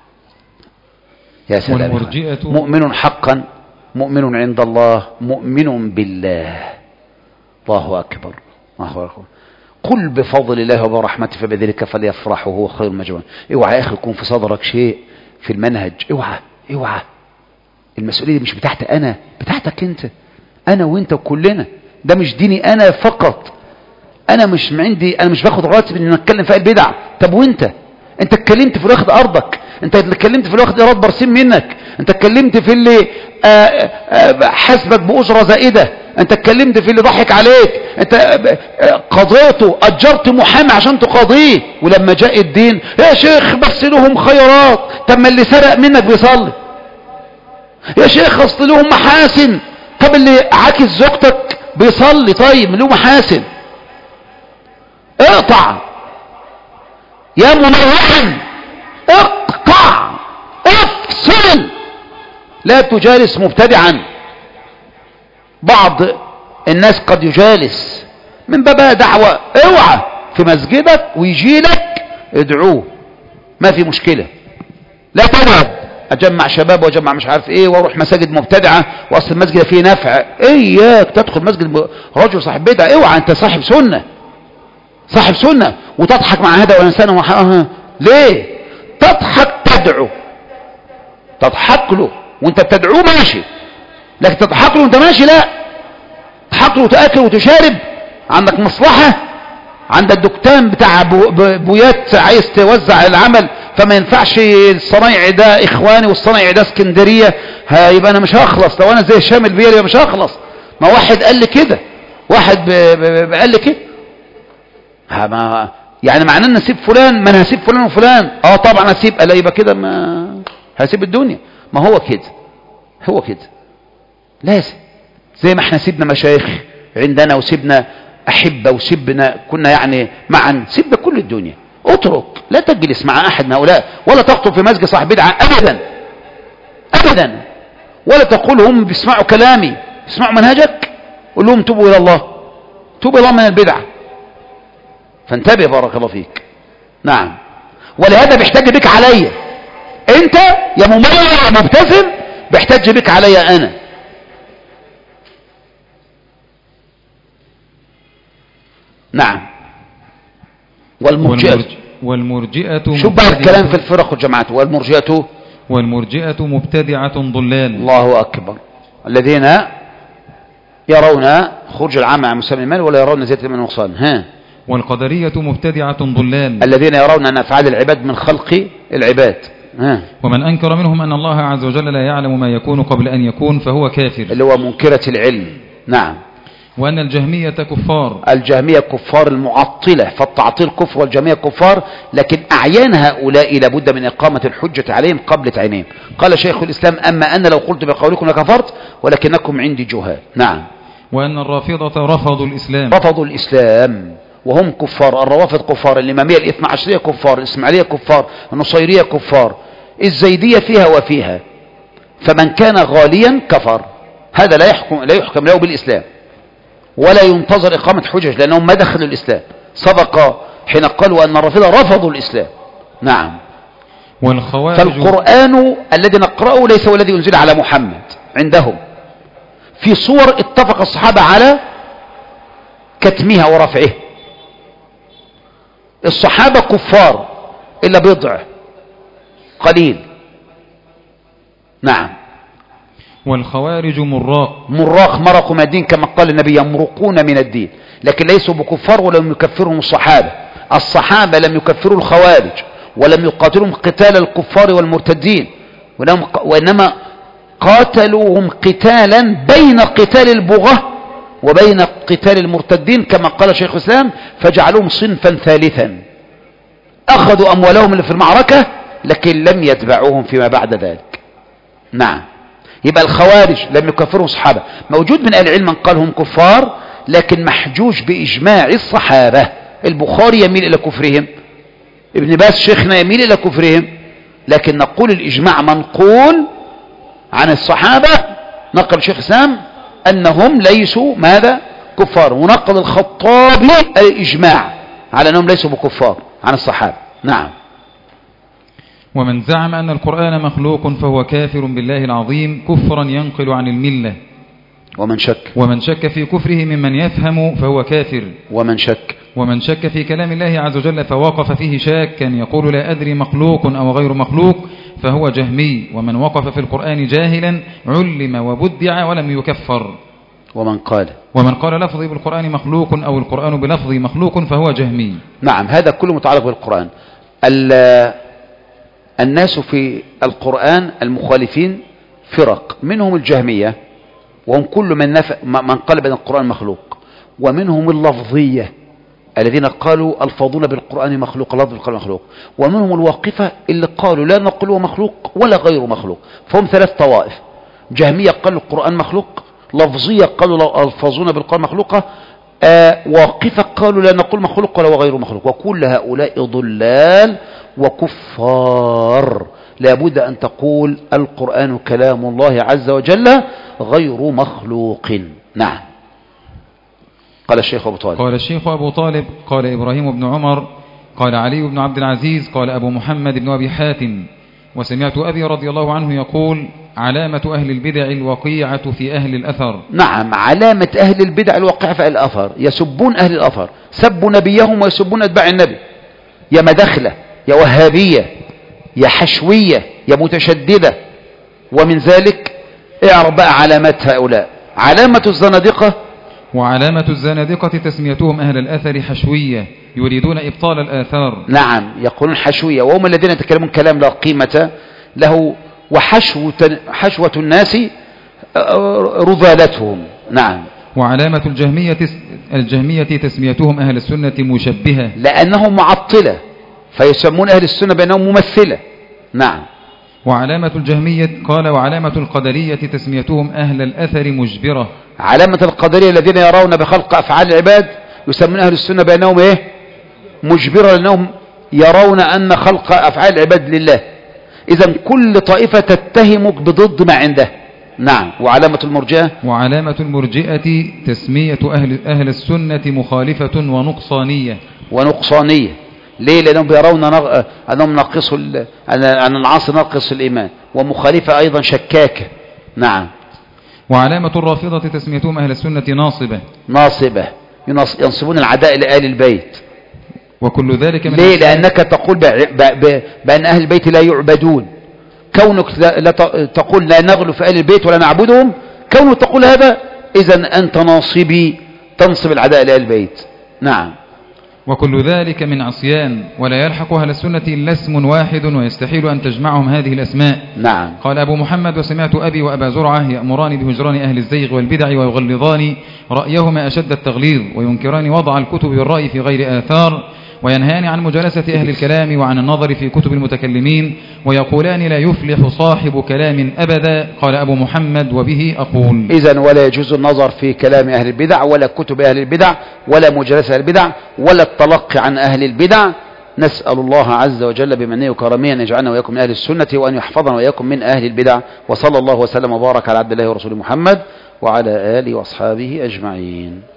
يا سلام. مؤمن حقا، مؤمن عند الله، مؤمن بالله. الله أكبر، الله أكبر. قل بفضل الله وبرحمته فبذلك فليفرحوا هو خير مجموع. اوعى يا أخي يكون في صدرك شيء في المنهج، اوعى اوعى. المسؤولية مش بتاعتي أنا، بتاعتك أنت، أنا وأنت وكلنا. ده مش ديني أنا فقط، أنا مش عندي، أنا مش باخد راتب إن أتكلم في البدع. طب وأنت؟ أنت اتكلمت في واخد أرضك، أنت اتكلمت في الواخد إيراد برسيم منك، أنت اتكلمت في اللي حسبك بأجرة زائدة، أنت اتكلمت في اللي ضحك عليك، أنت قضيته، أجرت محامي عشان تقاضيه، ولما جاء الدين يا شيخ بس لهم خيرات. طب ما اللي سرق منك بيصلي يا شيخ، اصل لهم محاسن. طب اللي عاكس زوجتك بيصلي طيب له محاسن. اقطع يا منوعا، اقطع، افصل، لا تجالس مبتدعا. بعض الناس قد يجالس من بابها دعوة، اوعى في مسجدك ويجي لك ادعوه، ما في مشكلة. لا تذهب اجمع شباب واجمع مش عارف ايه واروح مساجد مبتدعة واصل المسجد فيه نفع، اياك تدخل مسجد رجل صاحب بدعة، اوعى، انت صاحب سنة، صاحب سنة وتضحك مع هذا وانسان وحقها. ليه تضحك؟ تدعو، تضحك له وانت بتدعوه ماشي، لكن تضحك له وانت ماشي لا. تضحك له وتأكل وتشارب، عندك مصلحة، عندك دكتان بتاع بويات عايز توزع العمل، فما ينفعش الصنايعي ده اخواني والصنايعي ده اسكندرية، يبقى انا مش هخلص. لو انا زي الشام البيلي مش هخلص. ما واحد قال لي كده، واحد قال لي كده، ما يعني معناه ان اسيب فلان؟ ما انا هسيب فلان وفلان. اه طبعا هسيب، الا يبقى كده ما هسيب الدنيا. ما هو كده، هو كده لازم. زي ما احنا سيبنا مشايخ عندنا وسيبنا احبه وسيبنا كنا يعني معا، سيبنا كل الدنيا. اترك، لا تجلس مع احد من هؤلاء، ولا تخطب في مسجد صاحب بدعه ابدا ابدا، ولا تقول هم بيسمعوا كلامي، بيسمعوا منهجك، قول لهم توبوا الى الله، توبوا الى الله من البدعه. فانتبه بارك الله فيك. نعم، ولهذا بيحتاج بك عليا انت يا مميز مبتسم، بيحتاج بك عليا انا. نعم. والمرجئة والمرجئة شو بقى الكلام في الفرق والجماعات؟ والمرجئة والمرجئة مبتدعة ضلال. الله أكبر. الذين يرون خروج العام عن مسمى المال ولا يرون زيادة من نقصان. ها. والقدرية مبتدعة ضلال. الذين يرون أن أفعال العباد من خلق العباد. ها. ومن أنكر منهم أن الله عز وجل لا يعلم ما يكون قبل أن يكون فهو كافر، اللي هو منكرة العلم. نعم. وأن الجهمية كفار. الجهمية كفار المعطلة، فالتعطيل كفر والجهمية كفار، لكن أعيان هؤلاء لابد من إقامة الحجة عليهم قبل تعينهم. قال شيخ الإسلام: أما أنا لو قلت بقولكم لكفرت ولكنكم عندي جهال. نعم. وأن الرافضة رفضوا الإسلام. رفضوا الإسلام وهم كفار. الروافض كفار، الإمامية الاثنى عشرية كفار، الإسماعيلية كفار، النصيرية كفار، الزيدية فيها وفيها. فمن كان غاليا كفر، هذا لا يحكم لا يحكم له بالإسلام ولا ينتظر إقامة حجج، لأنهم ما دخلوا الإسلام. سبق حين قالوا أن الرافضة رفضوا الإسلام. نعم. والخوارج. فالقرآن الذي نقرأه ليس هو الذي أنزل على محمد عندهم، في صور اتفق الصحابة على كتمها ورفعه. الصحابة كفار إلا بضع قليل. نعم. والخوارج مراق. مراق، مرقوا من الدين كما قال النبي: يمرقون من الدين، لكن ليسوا بكفار ولم يكفرهم الصحابة. الصحابة لم يكفروا الخوارج ولم يقاتلهم قتال الكفار والمرتدين، وإنما قاتلوهم قتالا بين قتال البغاة وبين قتال المرتدين، كما قال شيخ الإسلام: فجعلوهم صنفا ثالثا، أخذوا أموالهم اللي في المعركة لكن لم يتبعوهم فيما بعد ذلك. نعم. يبقى الخوارج لم يكفروا الصحابة. موجود من أهل العلم من قال هم كفار، لكن محجوج بإجماع الصحابة. البخاري يميل إلى كفرهم، ابن باز شيخنا يميل إلى كفرهم، لكن نقول الإجماع منقول عن الصحابة. نقل شيخ الإسلام أنهم ليسوا ماذا؟ كفار. ونقل الخطابي الإجماع على أنهم ليسوا بكفار عن الصحابة. نعم. ومن زعم أن القرآن مخلوق فهو كافر بالله العظيم كفرا ينقل عن الملة. ومن شك ومن شك في كفره ممن يفهم فهو كافر. ومن شك ومن شك في كلام الله عز وجل فوقف فيه شاكا يقول لا أدري مخلوق أو غير مخلوق فهو جهمي. ومن وقف في القرآن جاهلا علم وبدع ولم يكفر. ومن قال ومن قال لفظي بالقرآن مخلوق أو القرآن بلفظي مخلوق فهو جهمي. نعم. هذا كله متعلق بالقرآن. الناس في القرآن المخالفين فرق، منهم الجهمية وهم كل من, نف... من قال بأن القرآن مخلوق، ومنهم اللفظية الذين قالوا الفاظون بالقرآن مخلوق، لفظ بالقرآن مخلوق، ومنهم الواقفة اللي قالوا لا نقول هو مخلوق ولا غير مخلوق. فهم ثلاث طوائف: جهمية قالوا القرآن مخلوق، لفظية قالوا لو ألفظونا بالقرآن مخلوقة، آه واقفة قالوا لا نقول مخلوق ولا غير مخلوق. وكل هؤلاء ضلال وكفار. لابد أن تقول القرآن كلام الله عز وجل غير مخلوق. نعم. قال الشيخ أبو طالب قال الشيخ أبو طالب قال إبراهيم بن عمر قال علي بن عبد العزيز قال أبو محمد بن أبي حاتم وسمعت أبي رضي الله عنه يقول علامة أهل البدع الوقيعة في أهل الأثر. نعم، علامة أهل البدع الوقيعة في أهل الأثر، يسبون أهل الأثر، سبوا نبيهم ويسبون أتباع النبي. يا مداخلة، يا وهابية، يا حشوية، يا متشددة. ومن ذلك اعرف بقى علامات هؤلاء. علامة الزنادقة، وعلامة الزنادقة تسميتهم أهل الأثر حشوية يريدون إبطال الآثار. نعم، يقولون حشوية، وهم الذين يتكلمون كلام لا قيمة له، وحشوة حشوة الناس رذالتهم. نعم. وعلامة الجهمية الجهمية تسميتهم أهل السنة مشبهة لأنهم معطلة، فيسمون أهل السنة بأنهم ممثلة. نعم. وعلامة الجهمية قال وعلامة القدرية تسميتهم أهل الأثر مجبرة. علامة القدرية الذين يرون بخلق أفعال العباد يسمون أهل السنة بأنهم إيه؟ مجبرة، لأنهم يرون أن خلق أفعال العباد لله. إذن كل طائفة تتهمك بضد ما عنده. نعم. وعلامة المرجئة وعلامة المرجئة تسمية أهل, أهل السنة مخالفة ونقصانية. ونقصانية ليه؟ لأنهم يرون نغ... أنهم ناقصوا ال... أن العاصي ناقص الإيمان، ومخالفة أيضا شكاكة. نعم. وعلامة الرافضة تسميتهم أهل السنة ناصبة. ناصبة، ينص... ينصبون العداء لآل البيت. وكل ذلك من ليه؟ لأنك تقول ب... ب... ب... بأن أهل البيت لا يعبدون. كونك لا, لا تقول لا نغلو في أهل البيت ولا نعبدهم، كونك تقول هذا إذن أنت ناصبي، تنصب العداء لآل البيت. نعم. وكل ذلك من عصيان، ولا يلحق أهل السنة إلا اسم واحد، ويستحيل أن تجمعهم هذه الأسماء. نعم. قال أبو محمد وسمعت أبي وأبا زرعة يأمران بهجران أهل الزيغ والبدع ويغلظان رأيهما أشد التغليظ، وينكران وضع الكتب بالرأي في غير آثار، وينهيان عن مجالسة أهل الكلام وعن النظر في كتب المتكلمين، ويقولان لا يفلح صاحب كلام أبدا. قال أبو محمد وبه أقول. إذن ولا يجوز النظر في كلام أهل البدع ولا كتب أهل البدع ولا مجالسة أهل البدع ولا التلقي عن أهل البدع. نسأل الله عز وجل بمنه وكرمه أن يجعلنا وإياكم من أهل السنة، وأن يحفظنا وإياكم من أهل البدع. وصلى الله وسلم وبارك على عبد الله ورسوله محمد وعلى آله وأصحابه أجمعين.